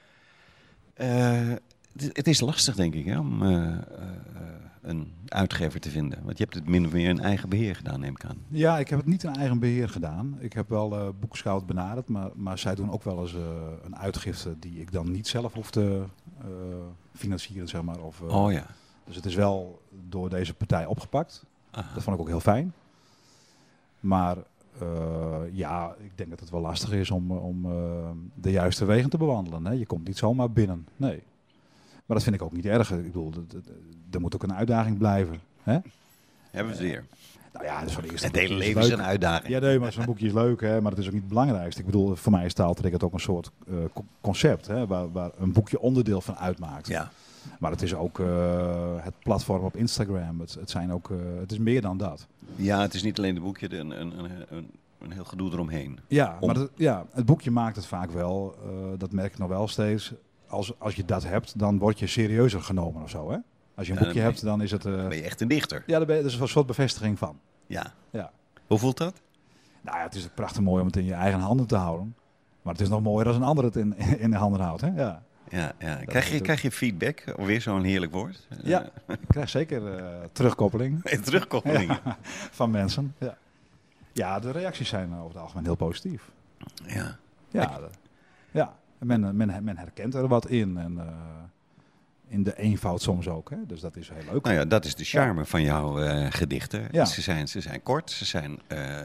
Het is lastig, denk ik, hè, om een uitgever te vinden. Want je hebt het min of meer in eigen beheer gedaan, neem ik aan. Ja, ik heb het niet in eigen beheer gedaan. Ik heb wel Bookscout benaderd, maar zij doen ook wel eens een uitgifte die ik dan niet zelf hoef te financieren, zeg maar. Of, Oh ja. Dus het is wel door deze partij opgepakt. Aha. Dat vond ik ook heel fijn. Maar ja, ik denk dat het wel lastig is om de juiste wegen te bewandelen. Hè. Je komt niet zomaar binnen. Nee. Maar dat vind ik ook niet erg. Ik bedoel, er moet ook een uitdaging blijven. Hè? Hebben we het weer. Nou ja, dus van de eerste Het hele boekje leven is leuk. een uitdaging. Ja, nee, maar zo'n boekje is leuk, hè, maar dat is ook niet het belangrijkste. Ik bedoel, voor mij is taaltrek ook een soort concept, hè, waar een boekje onderdeel van uitmaakt. Ja. Maar het is ook het platform op Instagram. Het is meer dan dat. Ja, het is niet alleen het boekje, een heel gedoe eromheen. Ja, Om- maar het boekje maakt het vaak wel, dat merk ik nog wel steeds. Als je dat hebt, dan word je serieuzer genomen of zo. Hè? Als je een Ja, boekje dan hebt, dan is het... Dan ben je echt een dichter. ja, daar ben je, dat is een soort bevestiging van. Ja. Ja. Hoe voelt dat? Nou ja, het is prachtig mooi om het in je eigen handen te houden. Maar het is nog mooier als een ander het in de handen houdt. Hè? Ja. Ja. is het. Krijg je feedback? Alweer zo'n heerlijk woord. Ja, ik krijg zeker terugkoppeling Terugkoppeling. van mensen. Ja. Ja, de reacties zijn over het algemeen heel positief. Ja. Ja, ja. Men herkent er wat in. En in de eenvoud soms ook. Hè? Dus dat is heel leuk. Nou ja, dat is de charme van jouw gedichten. Ja. Ze zijn kort, ze zijn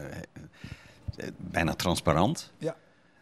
bijna transparant. Ja.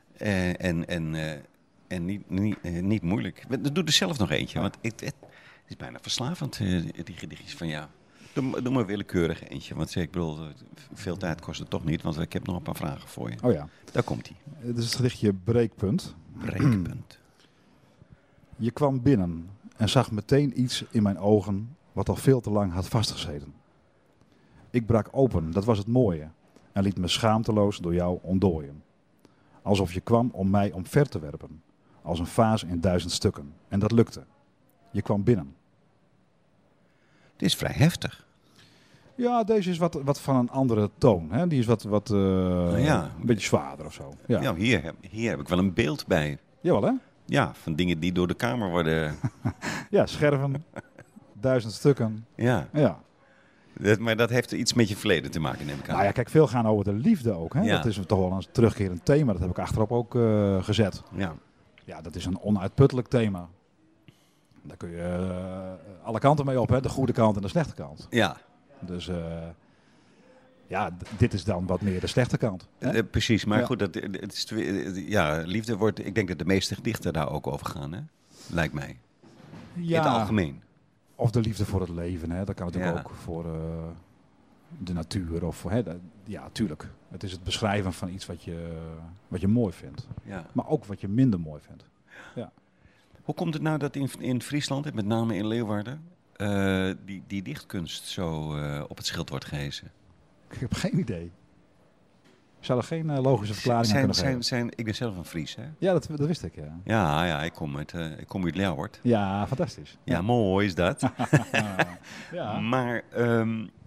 En niet moeilijk. Doe er zelf nog eentje, want het is bijna verslavend, die gedichtjes van jou. Doe maar willekeurig eentje, want ik bedoel, veel tijd kost het toch niet, want ik heb nog een paar vragen voor je. Oh ja, Daar komt hij. het is het gedichtje Breekpunt. Breekpunt. Je kwam binnen en zag meteen iets in mijn ogen wat al veel te lang had vastgezeten. Ik brak open, dat was het mooie, en liet me schaamteloos door jou ontdooien. Alsof je kwam om mij omver te werpen, als een vaas in 1000 stukken. En dat lukte. Je kwam binnen. Het is vrij heftig. Ja, deze is wat van een andere toon. Hè? Die is ja. een beetje zwaarder of zo. Ja. Ja, hier heb ik wel een beeld bij. Jawel hè? Ja, van dingen die door de kamer worden... Ja, scherven, 1000 stukken. Ja, Ja. maar dat heeft iets met je verleden te maken, neem ik aan. Nou ja, kijk, veel gaan over de liefde ook. Hè? Ja. Dat is toch wel een terugkerend thema. Dat heb ik achterop ook gezet. Ja. Ja, dat is een onuitputtelijk thema. Daar kun je alle kanten mee op. Hè? De goede kant en de slechte kant. Ja, Dus ja, dit is dan wat meer de slechte kant. Hè? precies. Maar Ja. goed, het is, liefde wordt... Ik denk dat de meeste gedichten daar ook over gaan, hè? Lijkt mij. In het algemeen. Of de liefde voor het leven. Hè? Dat kan natuurlijk Ja. ook voor de natuur. Of, hè? Ja, tuurlijk. Het is het beschrijven van iets wat je mooi vindt. Ja. Maar ook wat je minder mooi vindt. Hoe komt het nou dat in Friesland, en met name in Leeuwarden, die dichtkunst zo op het schild wordt gehezen? Ik heb geen idee. Ik zou er geen logische verklaring aan kunnen geven. Ik ben zelf een Fries, hè? Ja, dat wist ik, ja. Ja, ik kom uit Leeuwarden. Ja, fantastisch. Ja, mooi is dat. Ja. Maar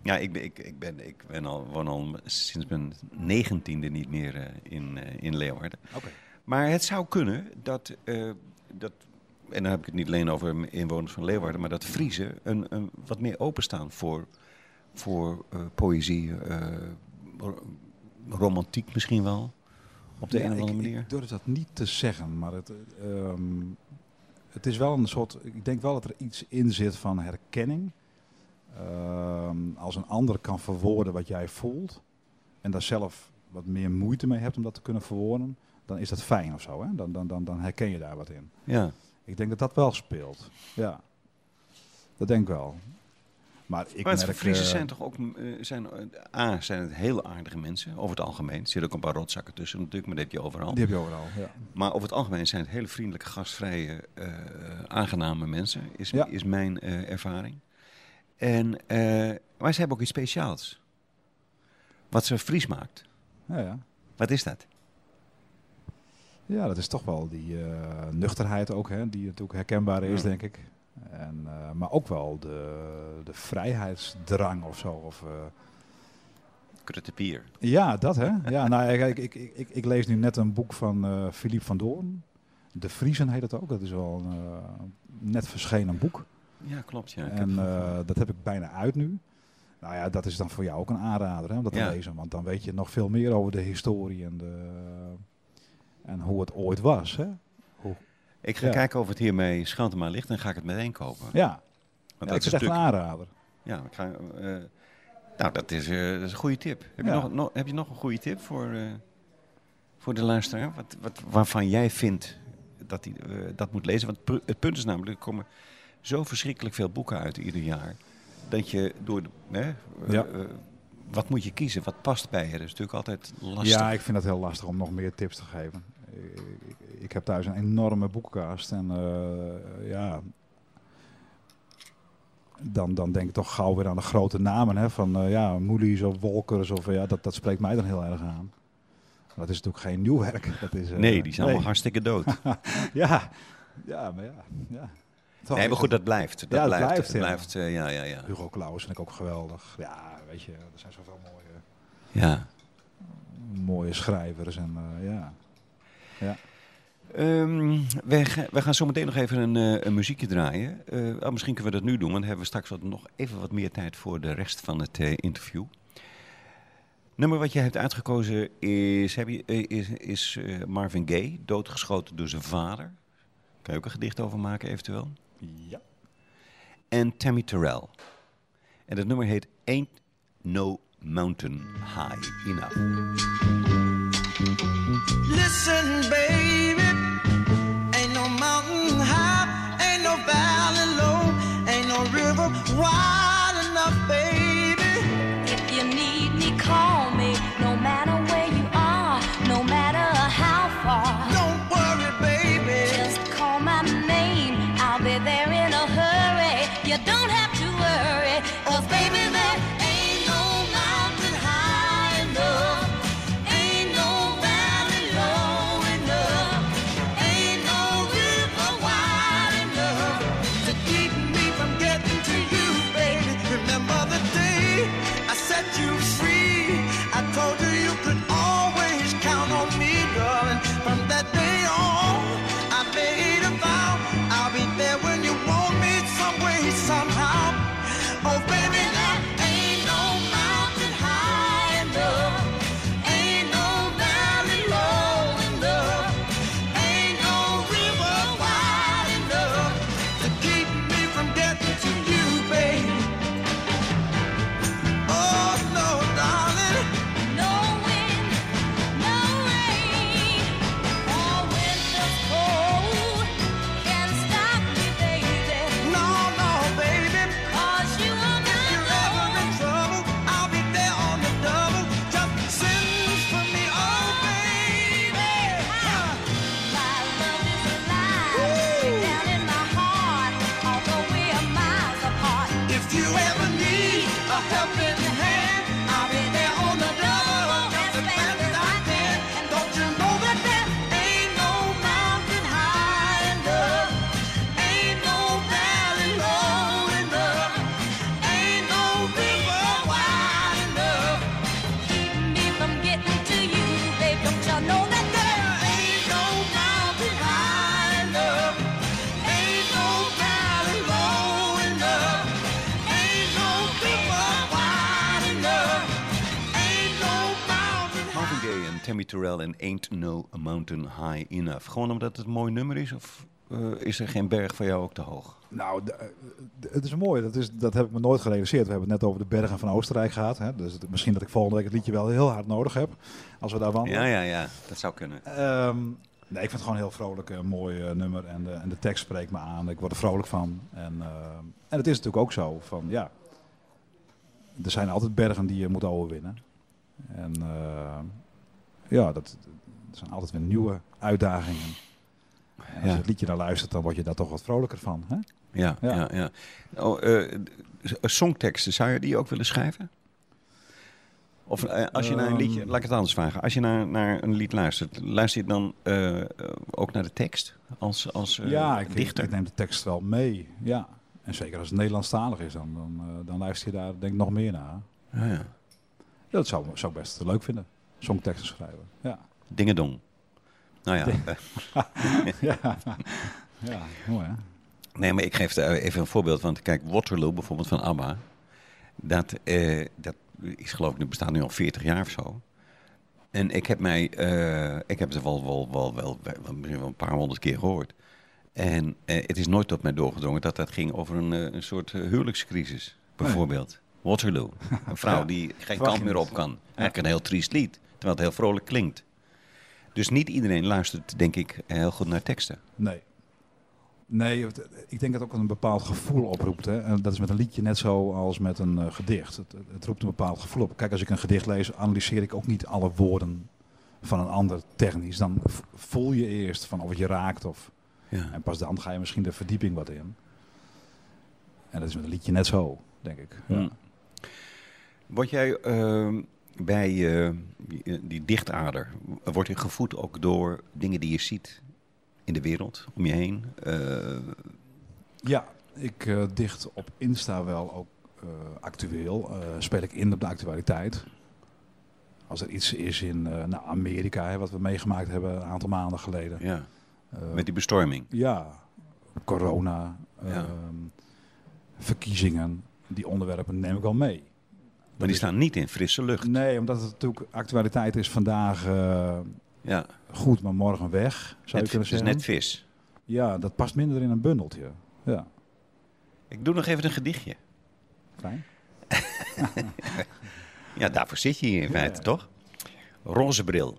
Ja, ik woon al sinds mijn 19e niet meer in Leeuwarden. Oké. Maar het zou kunnen dat, en dan heb ik het niet alleen over inwoners van Leeuwarden, maar dat Friezen een wat meer openstaan voor poëzie, romantiek misschien wel, op de een of andere manier. Ik durf dat niet te zeggen, maar het is wel een soort... Ik denk wel dat er iets in zit van herkenning. Als een ander kan verwoorden wat jij voelt en daar zelf wat meer moeite mee hebt om dat te kunnen verwoorden, dan is dat fijn of zo. Hè? Dan herken je daar wat in. Ja. Ik denk dat dat wel speelt. Ja, dat denk ik wel. Maar Friesen zijn toch ook zijn het hele aardige mensen, over het algemeen. Er zitten ook een paar rotzakken tussen natuurlijk, maar dat heb je overal. Die heb je overal, ja. Maar over het algemeen zijn het hele vriendelijke, gastvrije, aangename mensen, is mijn ervaring. Maar ze hebben ook iets speciaals. Wat ze Fries maakt. Ja. Wat is dat? Ja, dat is toch wel die nuchterheid ook, hè, die natuurlijk herkenbaar is, denk ik. Maar ook wel de vrijheidsdrang of zo. Of, Kruttepier. ja, dat hè. Ja, nou, ik lees nu net een boek van Philippe van Doorn. De Friezen heet het ook. Dat is wel een net verschenen boek. Ja, klopt. Ja. Dat heb ik bijna uit nu. Nou ja, dat is dan voor jou ook een aanrader hè, om dat te lezen. Want dan weet je nog veel meer over de historie en hoe het ooit was. Hè? Ik ga kijken of het hiermee Scheltema ligt en ga ik het meteen kopen. Ja, Want dat is echt een aanrader. Ja, dat is een goede tip. Heb je nog een goede tip voor de luisteraar? Waarvan jij vindt dat hij dat moet lezen? Want het punt is namelijk, er komen zo verschrikkelijk veel boeken uit ieder jaar. Dat je wat moet je kiezen? Wat past bij je? Dat is natuurlijk altijd lastig. Ja, ik vind het heel lastig om nog meer tips te geven. Ik heb thuis een enorme boekenkast. En dan denk ik toch gauw weer aan de grote namen. Hè, van Moelies of Wolkers. Of, dat spreekt mij dan heel erg aan. Dat is natuurlijk geen nieuw werk. Dat is, nee, die zijn allemaal hartstikke dood. ja. Toch, nee, maar goed, dat blijft. Dat blijft. Hugo Claus vind ik ook geweldig. Ja, weet je, er zijn zoveel mooie schrijvers. En we gaan zo meteen nog even een muziekje draaien. Misschien kunnen we dat nu doen, want dan hebben we straks nog even wat meer tijd voor de rest van het interview. Nummer wat je hebt uitgekozen is Marvin Gaye, doodgeschoten door zijn vader. Kan je ook een gedicht over maken eventueel? Ja. En Tammy Terrell. En het nummer heet Ain't No Mountain High Enough. Listen, baby, ain't no mountain high, ain't no valley low, ain't no river wide enough, baby. If you need me, call me, no matter where you are, no matter how far. Don't worry, baby, Just call my name, I'll be there in a hurry. You don't have to worry, 'cause baby, there ain't no mountain high enough, ain't no valley low enough, ain't no river wide enough to keep me from getting to you, baby. Remember the day I set you free? I told you you could always count on me, darling. From that day on, I made a vow I'll be there when you want me, some way, somehow. Oh, baby, there ain't no mountain high enough, ain't no valley low enough, ain't no river wide enough to keep me from getting to you, baby. Oh, no, darling. No wind, no rain, or winter's cold can stop me, baby. No, no, baby. 'Cause you are If you're ever in trouble, I'll be there on the double. Just send for me, oh, baby. my love is alive, down in my heart, although we are miles apart. If you ever need a helping hand, I'll be there on the double. Just as fast as I can. And don't you know that there ain't no mountain high enough, ain't no valley low enough, ain't no river wide Tammy Terrell en Ain't No Mountain High Enough. Gewoon omdat het een mooi nummer is? Of is er geen berg voor jou ook te hoog? Nou, het is mooi. Dat heb ik me nooit gerealiseerd. We hebben het net over de bergen van Oostenrijk gehad. Hè? Dus misschien dat ik volgende week het liedje wel heel hard nodig heb. Als we daar wandelen. Ja. Dat zou kunnen. Nee, ik vind het gewoon een heel vrolijk, mooi nummer. En de tekst spreekt me aan. Ik word er vrolijk van. En het is natuurlijk ook zo van, ja... Er zijn altijd bergen die je moet overwinnen. En er zijn altijd weer nieuwe uitdagingen. En als je het liedje naar luistert, dan word je daar toch wat vrolijker van. Hè? Ja. Songteksten, zou je die ook willen schrijven? Of als je naar een liedje, laat ik het anders vragen. Als je naar een lied luistert, luister je dan ook naar de tekst als dichter? Ik neem de tekst wel mee, ja. En zeker als het Nederlandstalig is, dan luister je daar denk ik nog meer naar. Ja. Dat zou ik best leuk vinden, songteksten schrijven. Ja. Dingedong. Nou ja. Ja, mooi hè. Nee, maar ik geef even een voorbeeld. Want kijk, Waterloo bijvoorbeeld van ABBA. Dat is geloof ik, dat bestaat nu al 40 jaar of zo. En ik heb het wel een paar 100 keer gehoord. En het is nooit tot mij doorgedrongen dat ging over een soort huwelijkscrisis, bijvoorbeeld. Nee. Waterloo. Een vrouw die geen kant meer op kan. Eigenlijk een heel triest lied, terwijl het heel vrolijk klinkt. Dus niet iedereen luistert, denk ik, heel goed naar teksten. Nee, ik denk dat het ook een bepaald gevoel oproept. Hè? En dat is met een liedje net zo als met een gedicht. Het roept een bepaald gevoel op. Kijk, als ik een gedicht lees, analyseer ik ook niet alle woorden van een ander technisch. Dan voel je eerst van of het je raakt of... Ja. En pas dan ga je misschien de verdieping wat in. En dat is met een liedje net zo, denk ik. Ja. Word jij bij die dichtader, word je gevoed ook door dingen die je ziet in de wereld, om je heen? Ja, ik dicht op Insta wel ook actueel. Speel ik in op de actualiteit. Als er iets is in Amerika, hè, wat we meegemaakt hebben een aantal maanden geleden. Ja. Met die bestorming? Ja, corona, verkiezingen, die onderwerpen neem ik wel mee. Maar die staan niet in frisse lucht? Nee, omdat het natuurlijk actualiteit is vandaag goed, maar morgen weg, zou je kunnen zeggen. Het is net vis? Ja, dat past minder in een bundeltje. Ja. Ik doe nog even een gedichtje. Fijn. Ja, daarvoor zit je hier in feite, toch? Roze bril.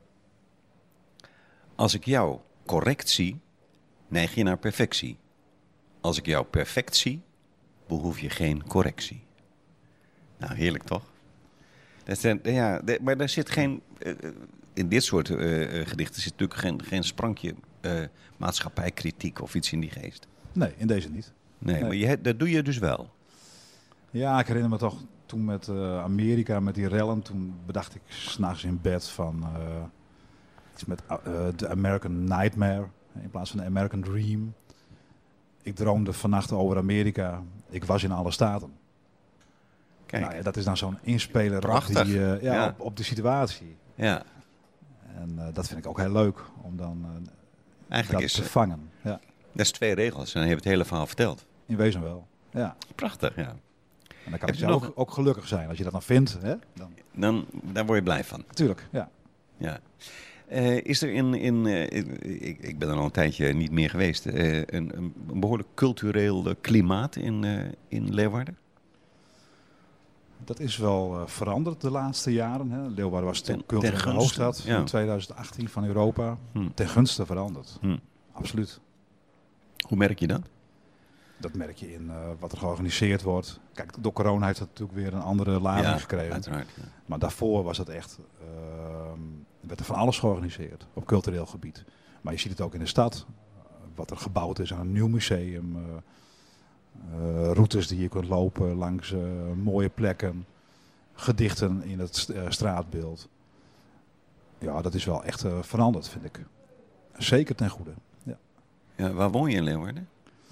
Als ik jou correct zie, neig je naar perfectie. Als ik jou perfect zie, behoef je geen correctie. Nou, heerlijk toch? Maar daar zit geen... in dit soort gedichten zit natuurlijk geen sprankje maatschappijkritiek of iets in die geest. Nee, in deze niet. Nee. Maar dat doe je dus wel. Ja, ik herinner me toch toen met Amerika, met die rellen, toen bedacht ik 's nachts in bed van iets met The American Nightmare in plaats van The American Dream. Ik droomde vannacht over Amerika. Ik was in alle staten. Kijk. Nou ja, dat is dan zo'n inspeler op de situatie. Ja. En dat vind ik ook heel leuk om dan eigenlijk dat te vangen. Ja. Dat is 2 regels en dan heb je het hele verhaal verteld. In wezen wel, ja. Prachtig, ja. En dan kan je zelf ook gelukkig zijn. Als je dat dan vindt, hè, dan daar word je blij van. Tuurlijk, ja. Is er ik ben er al een tijdje niet meer geweest, een behoorlijk cultureel klimaat in Leeuwarden? Dat is wel veranderd de laatste jaren. Hè. Leeuwarden was de culturele hoofdstad in 2018 van Europa. Ten gunste veranderd. Absoluut. Hoe merk je dat? Dat merk je in wat er georganiseerd wordt. Kijk, door corona heeft het natuurlijk weer een andere lading gekregen. Uiteraard, ja. Maar daarvoor was het echt... werd er van alles georganiseerd op cultureel gebied. Maar je ziet het ook in de stad. Wat er gebouwd is aan een nieuw museum. Routes die je kunt lopen langs mooie plekken. Gedichten in het straatbeeld. Ja, dat is wel echt veranderd, vind ik. Zeker ten goede. Ja, waar woon je in Leeuwarden?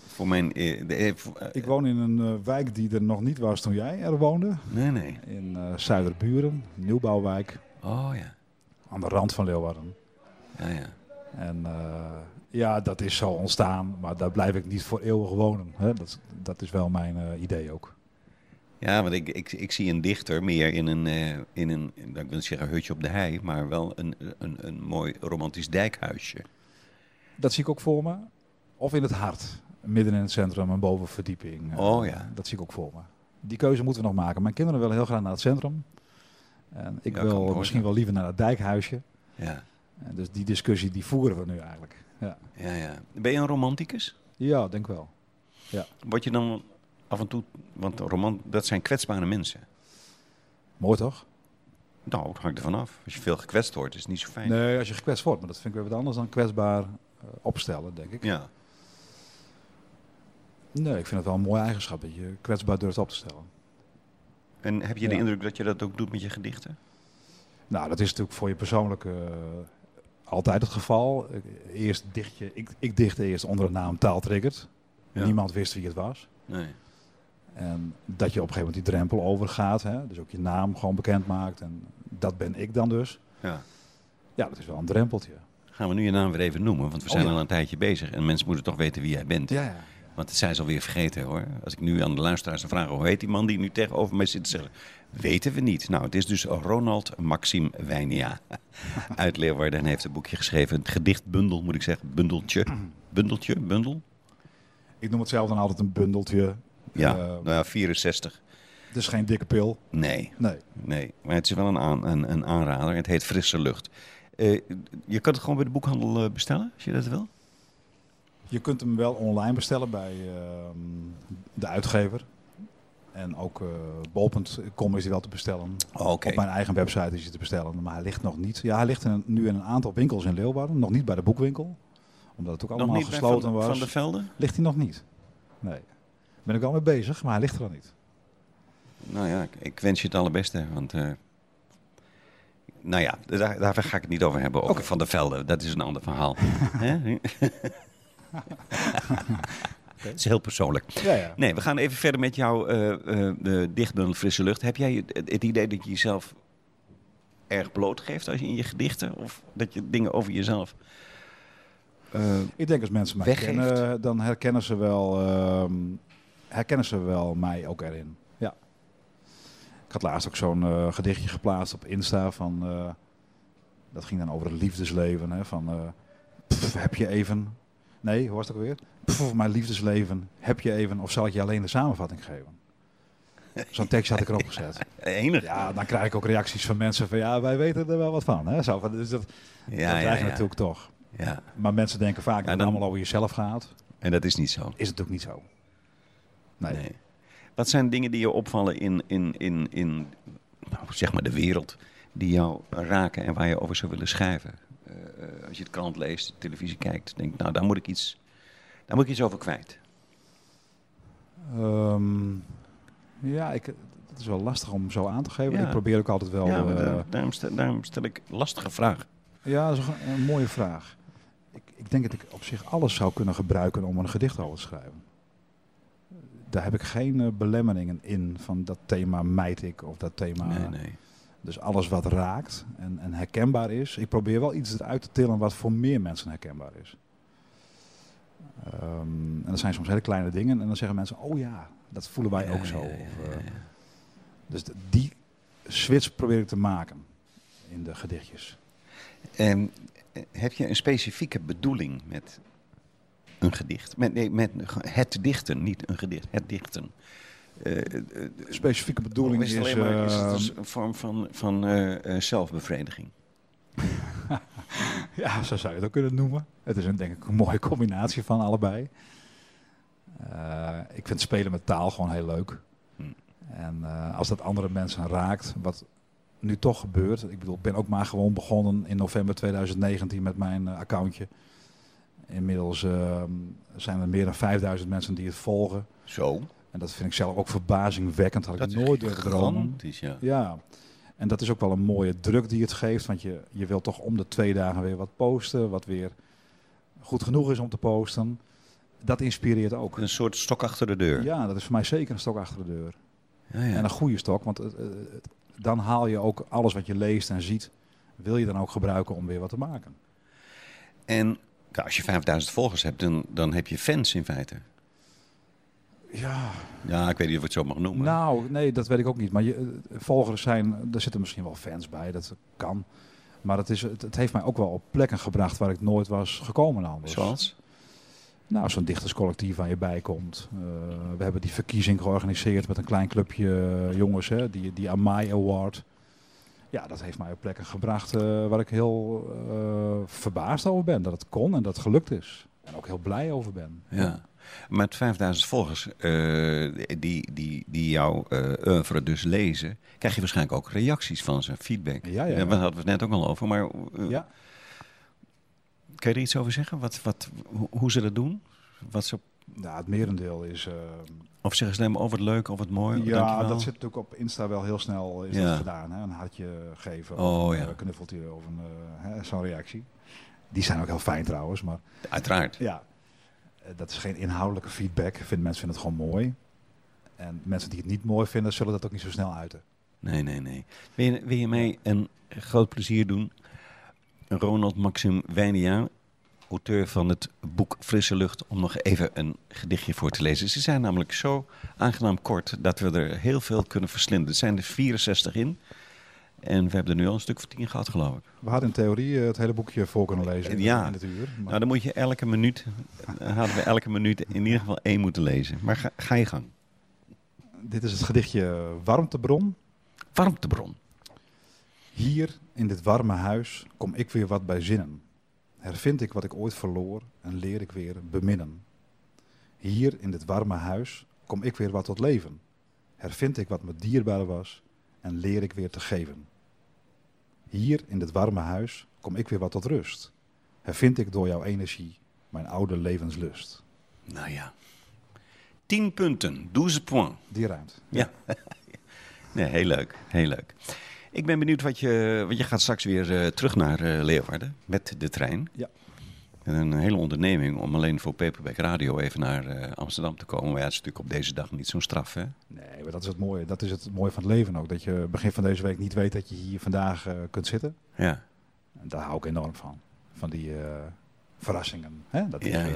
Ik woon in een wijk die er nog niet was toen jij er woonde. Nee. In Zuiderburen, nieuwbouwwijk. Oh ja. Aan de rand van Leeuwarden. Ja. En dat is zo ontstaan, maar daar blijf ik niet voor eeuwig wonen. Hè? Dat is wel mijn idee ook. Ja, want ik zie een dichter meer in een ik wil niet zeggen hutje op de hei, maar wel een mooi romantisch dijkhuisje. Dat zie ik ook voor me. Of in het hart. Midden in het centrum, een bovenverdieping. Oh ja. Dat zie ik ook voor me. Die keuze moeten we nog maken. Mijn kinderen willen heel graag naar het centrum. En ik Ja, kan wil mooi misschien wel liever naar het dijkhuisje. Ja. En dus die discussie die voeren we nu eigenlijk. Ja, Ja. Ben je een romanticus? ja, denk wel. Word je dan af en toe, want dat zijn kwetsbare mensen. Mooi toch? Nou, het hangt ervan af. Als je veel gekwetst wordt, is het niet zo fijn. Nee, als je gekwetst wordt. Maar dat vind ik weer wat anders dan kwetsbaar opstellen, denk ik. Ja. Nee, ik vind het wel een mooie eigenschap. Dat je kwetsbaar durft op te stellen. En heb je de Ja. indruk dat je dat ook doet met je gedichten? Nou, dat is natuurlijk voor je persoonlijk altijd het geval. Eerst ik dichtte eerst onder de naam Taaltriggerd. Ja. Niemand wist wie het was. Nee. En dat je op een gegeven moment die drempel overgaat. Hè? Dus ook je naam gewoon bekend maakt. En dat ben ik dan dus. Ja. Ja, dat is wel een drempeltje. Gaan we nu je naam weer even noemen, want we zijn ja. al een tijdje bezig. En mensen moeten toch weten wie jij bent. Ja. Want het zijn ze alweer vergeten hoor. Als ik nu aan de luisteraars vraag hoe heet die man die nu tegenover mij zit te zeggen. Weten we niet. Nou, het is dus Ronald Maxim Wijnia. Uit Leeuwarden en heeft een boekje geschreven. Een gedichtbundel moet ik zeggen. Bundel? Ik noem het zelf dan altijd een bundeltje. Ja, nou ja, 64. Het is geen dikke pil. Nee. Nee. Maar het is wel een aanrader. Het heet Frisse Lucht. Je kan het gewoon bij de boekhandel bestellen, als je dat wil. Je kunt hem wel online bestellen bij de uitgever. En ook bol.com is hij wel te bestellen. Oké. Op mijn eigen website is hij te bestellen. Maar hij ligt nog niet. Ja, hij ligt nu in een aantal winkels in Leeuwarden. Nog niet bij de boekwinkel. Omdat het ook Nog allemaal niet bij gesloten was. Van de Velden? Ligt hij nog niet. Nee. Ben ik wel mee bezig, maar hij ligt er nog niet. Nou ja, ik wens je het allerbeste. Want nou ja, daar ga ik het niet over hebben. Over Van der Velde, dat is een ander verhaal. Hè? Het is heel persoonlijk. Ja. Nee, we gaan even verder met jouw de dichtbundel Frisse Lucht. Heb jij het idee dat je jezelf erg blootgeeft als je in je gedichten? Of dat je dingen over jezelf... Ik denk als mensen mij weggeeft. kennen, dan herkennen ze wel mij ook erin. Ja. Ik had laatst ook zo'n gedichtje geplaatst op Insta van... dat ging dan over het liefdesleven. Hè, van, heb je even... Nee, hoe was het ook weer? Voor mijn liefdesleven, heb je even... Of zal ik je alleen de samenvatting geven? Zo'n tekst had ik erop gezet. Enig. Ja, dan krijg ik ook reacties van mensen van... Ja, wij weten er wel wat van. Hè? Zo, dus dat krijg je natuurlijk toch. Ja, Maar mensen denken vaak dat het dan- allemaal over jezelf gaat. en dat is niet zo. Is het ook niet zo. Nee. Nee. Wat zijn dingen die je opvallen in nou, zeg maar de wereld die jou raken en waar je over zou willen schrijven? Als je de krant leest, de televisie kijkt, denk ik, nou, daar moet ik iets over kwijt. Ja, het is wel lastig om zo aan te geven. Ja. Ik probeer ook altijd wel... Ja, maar daarom stel ik lastige vragen. Ja, dat is een mooie vraag. Ik denk dat ik op zich alles zou kunnen gebruiken om een gedicht over te schrijven. Daar heb ik geen belemmeringen in van dat thema mijd ik of dat thema... Nee. Dus alles wat raakt en herkenbaar is. Ik probeer wel iets eruit te tillen wat voor meer mensen herkenbaar is. En dat zijn soms hele kleine dingen. En dan zeggen mensen, oh ja, dat voelen wij ook zo. Dus die switch probeer ik te maken in de gedichtjes. Heb je een specifieke bedoeling met een gedicht? Met het dichten, niet een gedicht, het dichten. Specifieke bedoeling Of is het dus een vorm van zelfbevrediging? Ja, zo zou je het ook kunnen noemen. Het is denk ik een mooie combinatie van allebei. Ik vind spelen met taal gewoon heel leuk. En als dat andere mensen raakt, wat nu toch gebeurt. Ik bedoel, ik ben ook maar gewoon begonnen in november 2019 met mijn accountje. Inmiddels zijn er meer dan 5000 mensen die het volgen. Zo. En dat vind ik zelf ook verbazingwekkend. Had ik nooit durven dromen. Gigantisch, ja. Ja, en dat is ook wel een mooie druk die het geeft. Want je wilt toch om de 2 dagen weer wat posten. Wat weer goed genoeg is om te posten. Dat inspireert ook. Een soort stok achter de deur. Ja, dat is voor mij zeker een stok achter de deur. Ja, ja. En een goede stok. Want dan haal je ook alles wat je leest en ziet. Wil je dan ook gebruiken om weer wat te maken. En als je 5000 volgers hebt, dan heb je fans in feite. Ja, ik weet niet of ik het zo mag noemen. Nou, nee, dat weet ik ook niet. Maar volgers zijn, er zitten misschien wel fans bij, dat kan. Maar het heeft mij ook wel op plekken gebracht waar ik nooit was gekomen anders. Zoals? Nou, zo'n dichterscollectief waar je bij komt. We hebben die verkiezing georganiseerd met een klein clubje jongens, hè, die Amai Award. Ja, dat heeft mij op plekken gebracht waar ik heel verbaasd over ben. Dat het kon en dat het gelukt is. En ook heel blij over ben. Ja. Met 5000 volgers die jouw oeuvre dus lezen, krijg je waarschijnlijk ook reacties van ze, feedback. Ja. Daar hadden we het net ook al over. Maar Ja. kan je er iets over zeggen? Hoe ze dat doen? Nou, het merendeel is... Of zeggen ze alleen maar, wat leuk, of wat mooi? ja, dankjewel? dat zit natuurlijk op Insta wel heel snel Ja. dat gedaan. Hè? Een hartje geven Oh, of ja. een knuffeltje of zo'n reactie. Die zijn ook heel fijn trouwens, maar Uiteraard. ja, dat is geen inhoudelijke feedback. Mensen vinden het gewoon mooi. En mensen die het niet mooi vinden, zullen dat ook niet zo snel uiten. Nee. Wil je mij een groot plezier doen? Ronald Maxim Wijnia, auteur van het boek Frisse Lucht, om nog even een gedichtje voor te lezen. Ze zijn namelijk zo aangenaam kort dat we er heel veel kunnen verslinden. Er zijn er 64 in. En we hebben er nu al een stuk voor 10 gehad, geloof ik. We hadden in theorie het hele boekje voor kunnen lezen Ja. in het uur. Maar Nou, dan moet je hadden we elke minuut in ieder geval 1 moeten lezen. Maar ga je gang. dit is het gedichtje Warmtebron. Warmtebron. Hier, in dit warme huis, kom ik weer wat bij zinnen. Hervind ik wat ik ooit verloor en leer ik weer beminnen. Hier, in dit warme huis, kom ik weer wat tot leven. Hervind ik wat me dierbaar was en leer ik weer te geven. Hier, in dit warme huis, kom ik weer wat tot rust. Hervind ik door jouw energie mijn oude levenslust. Nou ja. 10 punten. 12 points. Die ruimt. Ja. Nee, heel leuk. Heel leuk. Ik ben benieuwd want je gaat straks weer terug naar Leeuwarden met de trein. Ja. En een hele onderneming om alleen voor Paperback Radio even naar Amsterdam te komen. Maar ja, het is natuurlijk op deze dag niet zo'n straf, hè? Nee, maar dat is het mooie. Dat is het mooie van het leven ook. Dat je begin van deze week niet weet dat je hier vandaag kunt zitten. Ja. En daar hou ik enorm van. Van die verrassingen. Hè? Dat Ja.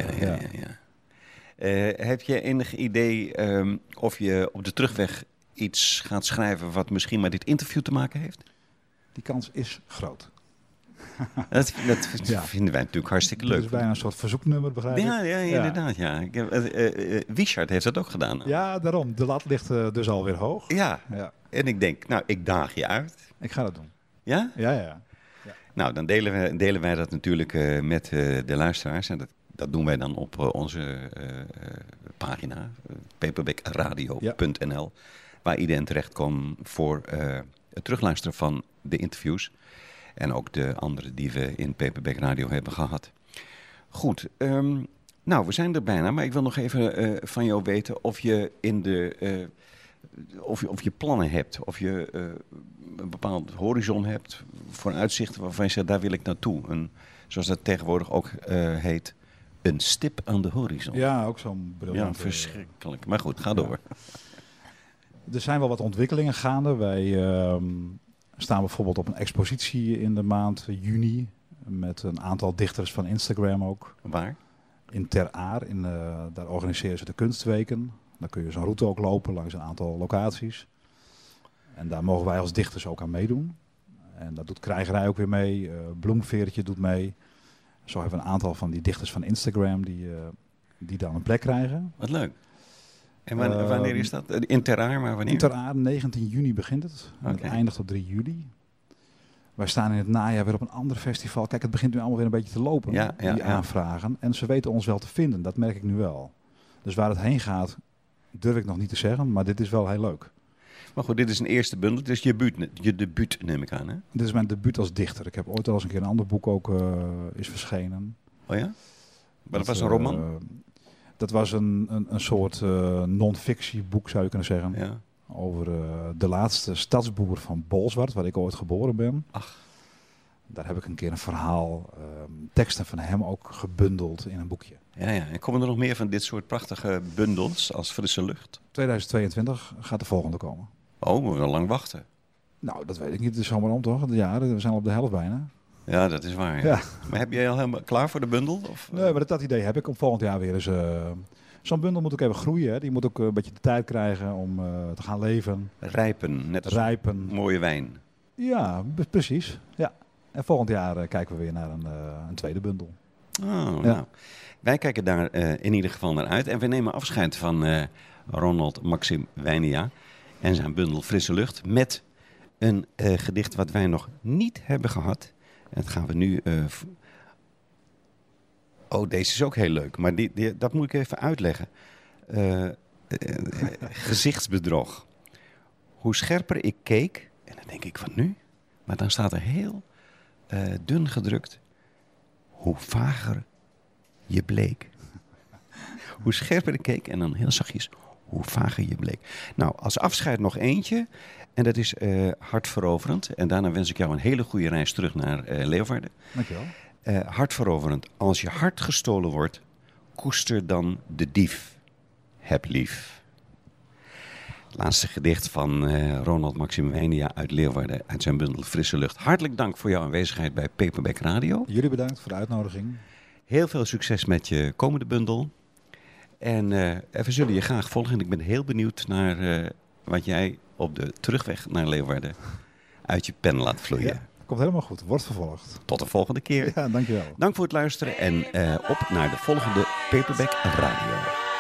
Heb je enig idee of je op de terugweg iets gaat schrijven wat misschien met dit interview te maken heeft? Die kans is groot. Dat Ja. vinden wij natuurlijk hartstikke Het leuk. is bijna een soort verzoeknummer, begrijp ik. Ja, inderdaad. Ja. Wiechard heeft dat ook gedaan. Ja, daarom. De lat ligt dus alweer hoog. Ja, Ja, en ik denk, nou, ik daag je uit. ik ga dat doen. Ja? Ja. Nou, dan delen wij dat natuurlijk met de luisteraars. En dat doen wij dan op onze pagina, paperbackradio.nl. Waar iedereen terecht kan voor het terugluisteren van de interviews. En ook de andere die we in Paperback Radio hebben gehad. Goed, nou, we zijn er bijna. Maar ik wil nog even van jou weten of je of je plannen hebt. Of je een bepaald horizon hebt voor een uitzicht waarvan je zegt, daar wil ik naartoe. Zoals dat tegenwoordig ook heet, een stip aan de horizon. Ja, ook zo'n briljant. Ja, verschrikkelijk. Maar goed, ga door. Er zijn wel wat ontwikkelingen gaande. Wij staan bijvoorbeeld op een expositie in de maand juni. Met een aantal dichters van Instagram ook. Waar? In Ter Aar. Daar organiseren ze de kunstweken. Dan kun je zo'n route ook lopen langs een aantal locaties. En daar mogen wij als dichters ook aan meedoen. En dat doet Krijgerij ook weer mee. Bloemveertje doet mee. Zo hebben we een aantal van die dichters van Instagram die dan een plek krijgen. Wat leuk. En wanneer is dat? In Ter Aar, maar wanneer? In Ter Aar, 19 juni begint het. En het eindigt op 3 juli. Wij staan in het najaar weer op een ander festival. Kijk, het begint nu allemaal weer een beetje te lopen, die aanvragen. En ze weten ons wel te vinden, dat merk ik nu wel. Dus waar het heen gaat, durf ik nog niet te zeggen, maar dit is wel heel leuk. Maar goed, dit is een eerste bundel. Dit is je debuut, neem ik aan, hè? Dit is mijn debuut als dichter. Ik heb ooit al eens een keer een ander boek ook is verschenen. Oh ja? Maar dat was een roman? Dat was een soort non-fictie boek, zou je kunnen zeggen. Ja. Over de laatste stadsboer van Bolsward, waar ik ooit geboren ben. Ach. Daar heb ik een keer een verhaal, teksten van hem ook gebundeld in een boekje. Ja. En komen er nog meer van dit soort prachtige bundels als Frisse Lucht? 2022 gaat de volgende komen. Oh, we moeten lang wachten. Nou, dat weet ik niet. Het is zomaar om, toch? Ja, we zijn al op de helft bijna. Ja, dat is waar. Ja. Ja. Maar heb jij al helemaal klaar voor de bundel? Of? Nee, maar dat idee heb ik om volgend jaar weer eens Zo'n bundel moet ook even groeien. Hè. Die moet ook een beetje de tijd krijgen om te gaan leven. Rijpen, net als Rijpen. mooie wijn. Ja, precies. Ja. En volgend jaar kijken we weer naar een tweede bundel. Oh, nou. Wij kijken daar in ieder geval naar uit. En we nemen afscheid van Ronald Maxim Wijnia en zijn bundel Frisse Lucht. Met een gedicht wat wij nog niet hebben gehad. En dat gaan we nu... deze is ook heel leuk. Maar dat moet ik even uitleggen. Gezichtsbedrog. Hoe scherper ik keek... En dan denk ik van nu... Maar dan staat er heel dun gedrukt... Hoe vager je bleek. Hoe scherper ik keek en dan heel zachtjes, hoe vager je bleek. Nou, als afscheid nog eentje. En dat is hartveroverend. En daarna wens ik jou een hele goede reis terug naar Leeuwarden. Dankjewel. Hartveroverend. Als je hart gestolen wordt, koester dan de dief. Heb lief. Het laatste gedicht van Ronald Maxim Wijnia uit Leeuwarden. Uit zijn bundel Frisse Lucht. Hartelijk dank voor jouw aanwezigheid bij Paperback Radio. Jullie bedankt voor de uitnodiging. Heel veel succes met je komende bundel. En we zullen je graag volgen. En ik ben heel benieuwd naar wat jij op de terugweg naar Leeuwarden uit je pen laat vloeien. Ja, komt helemaal goed. Wordt vervolgd. Tot de volgende keer. Ja, dankjewel. Dank voor het luisteren en op naar de volgende Paperback Radio.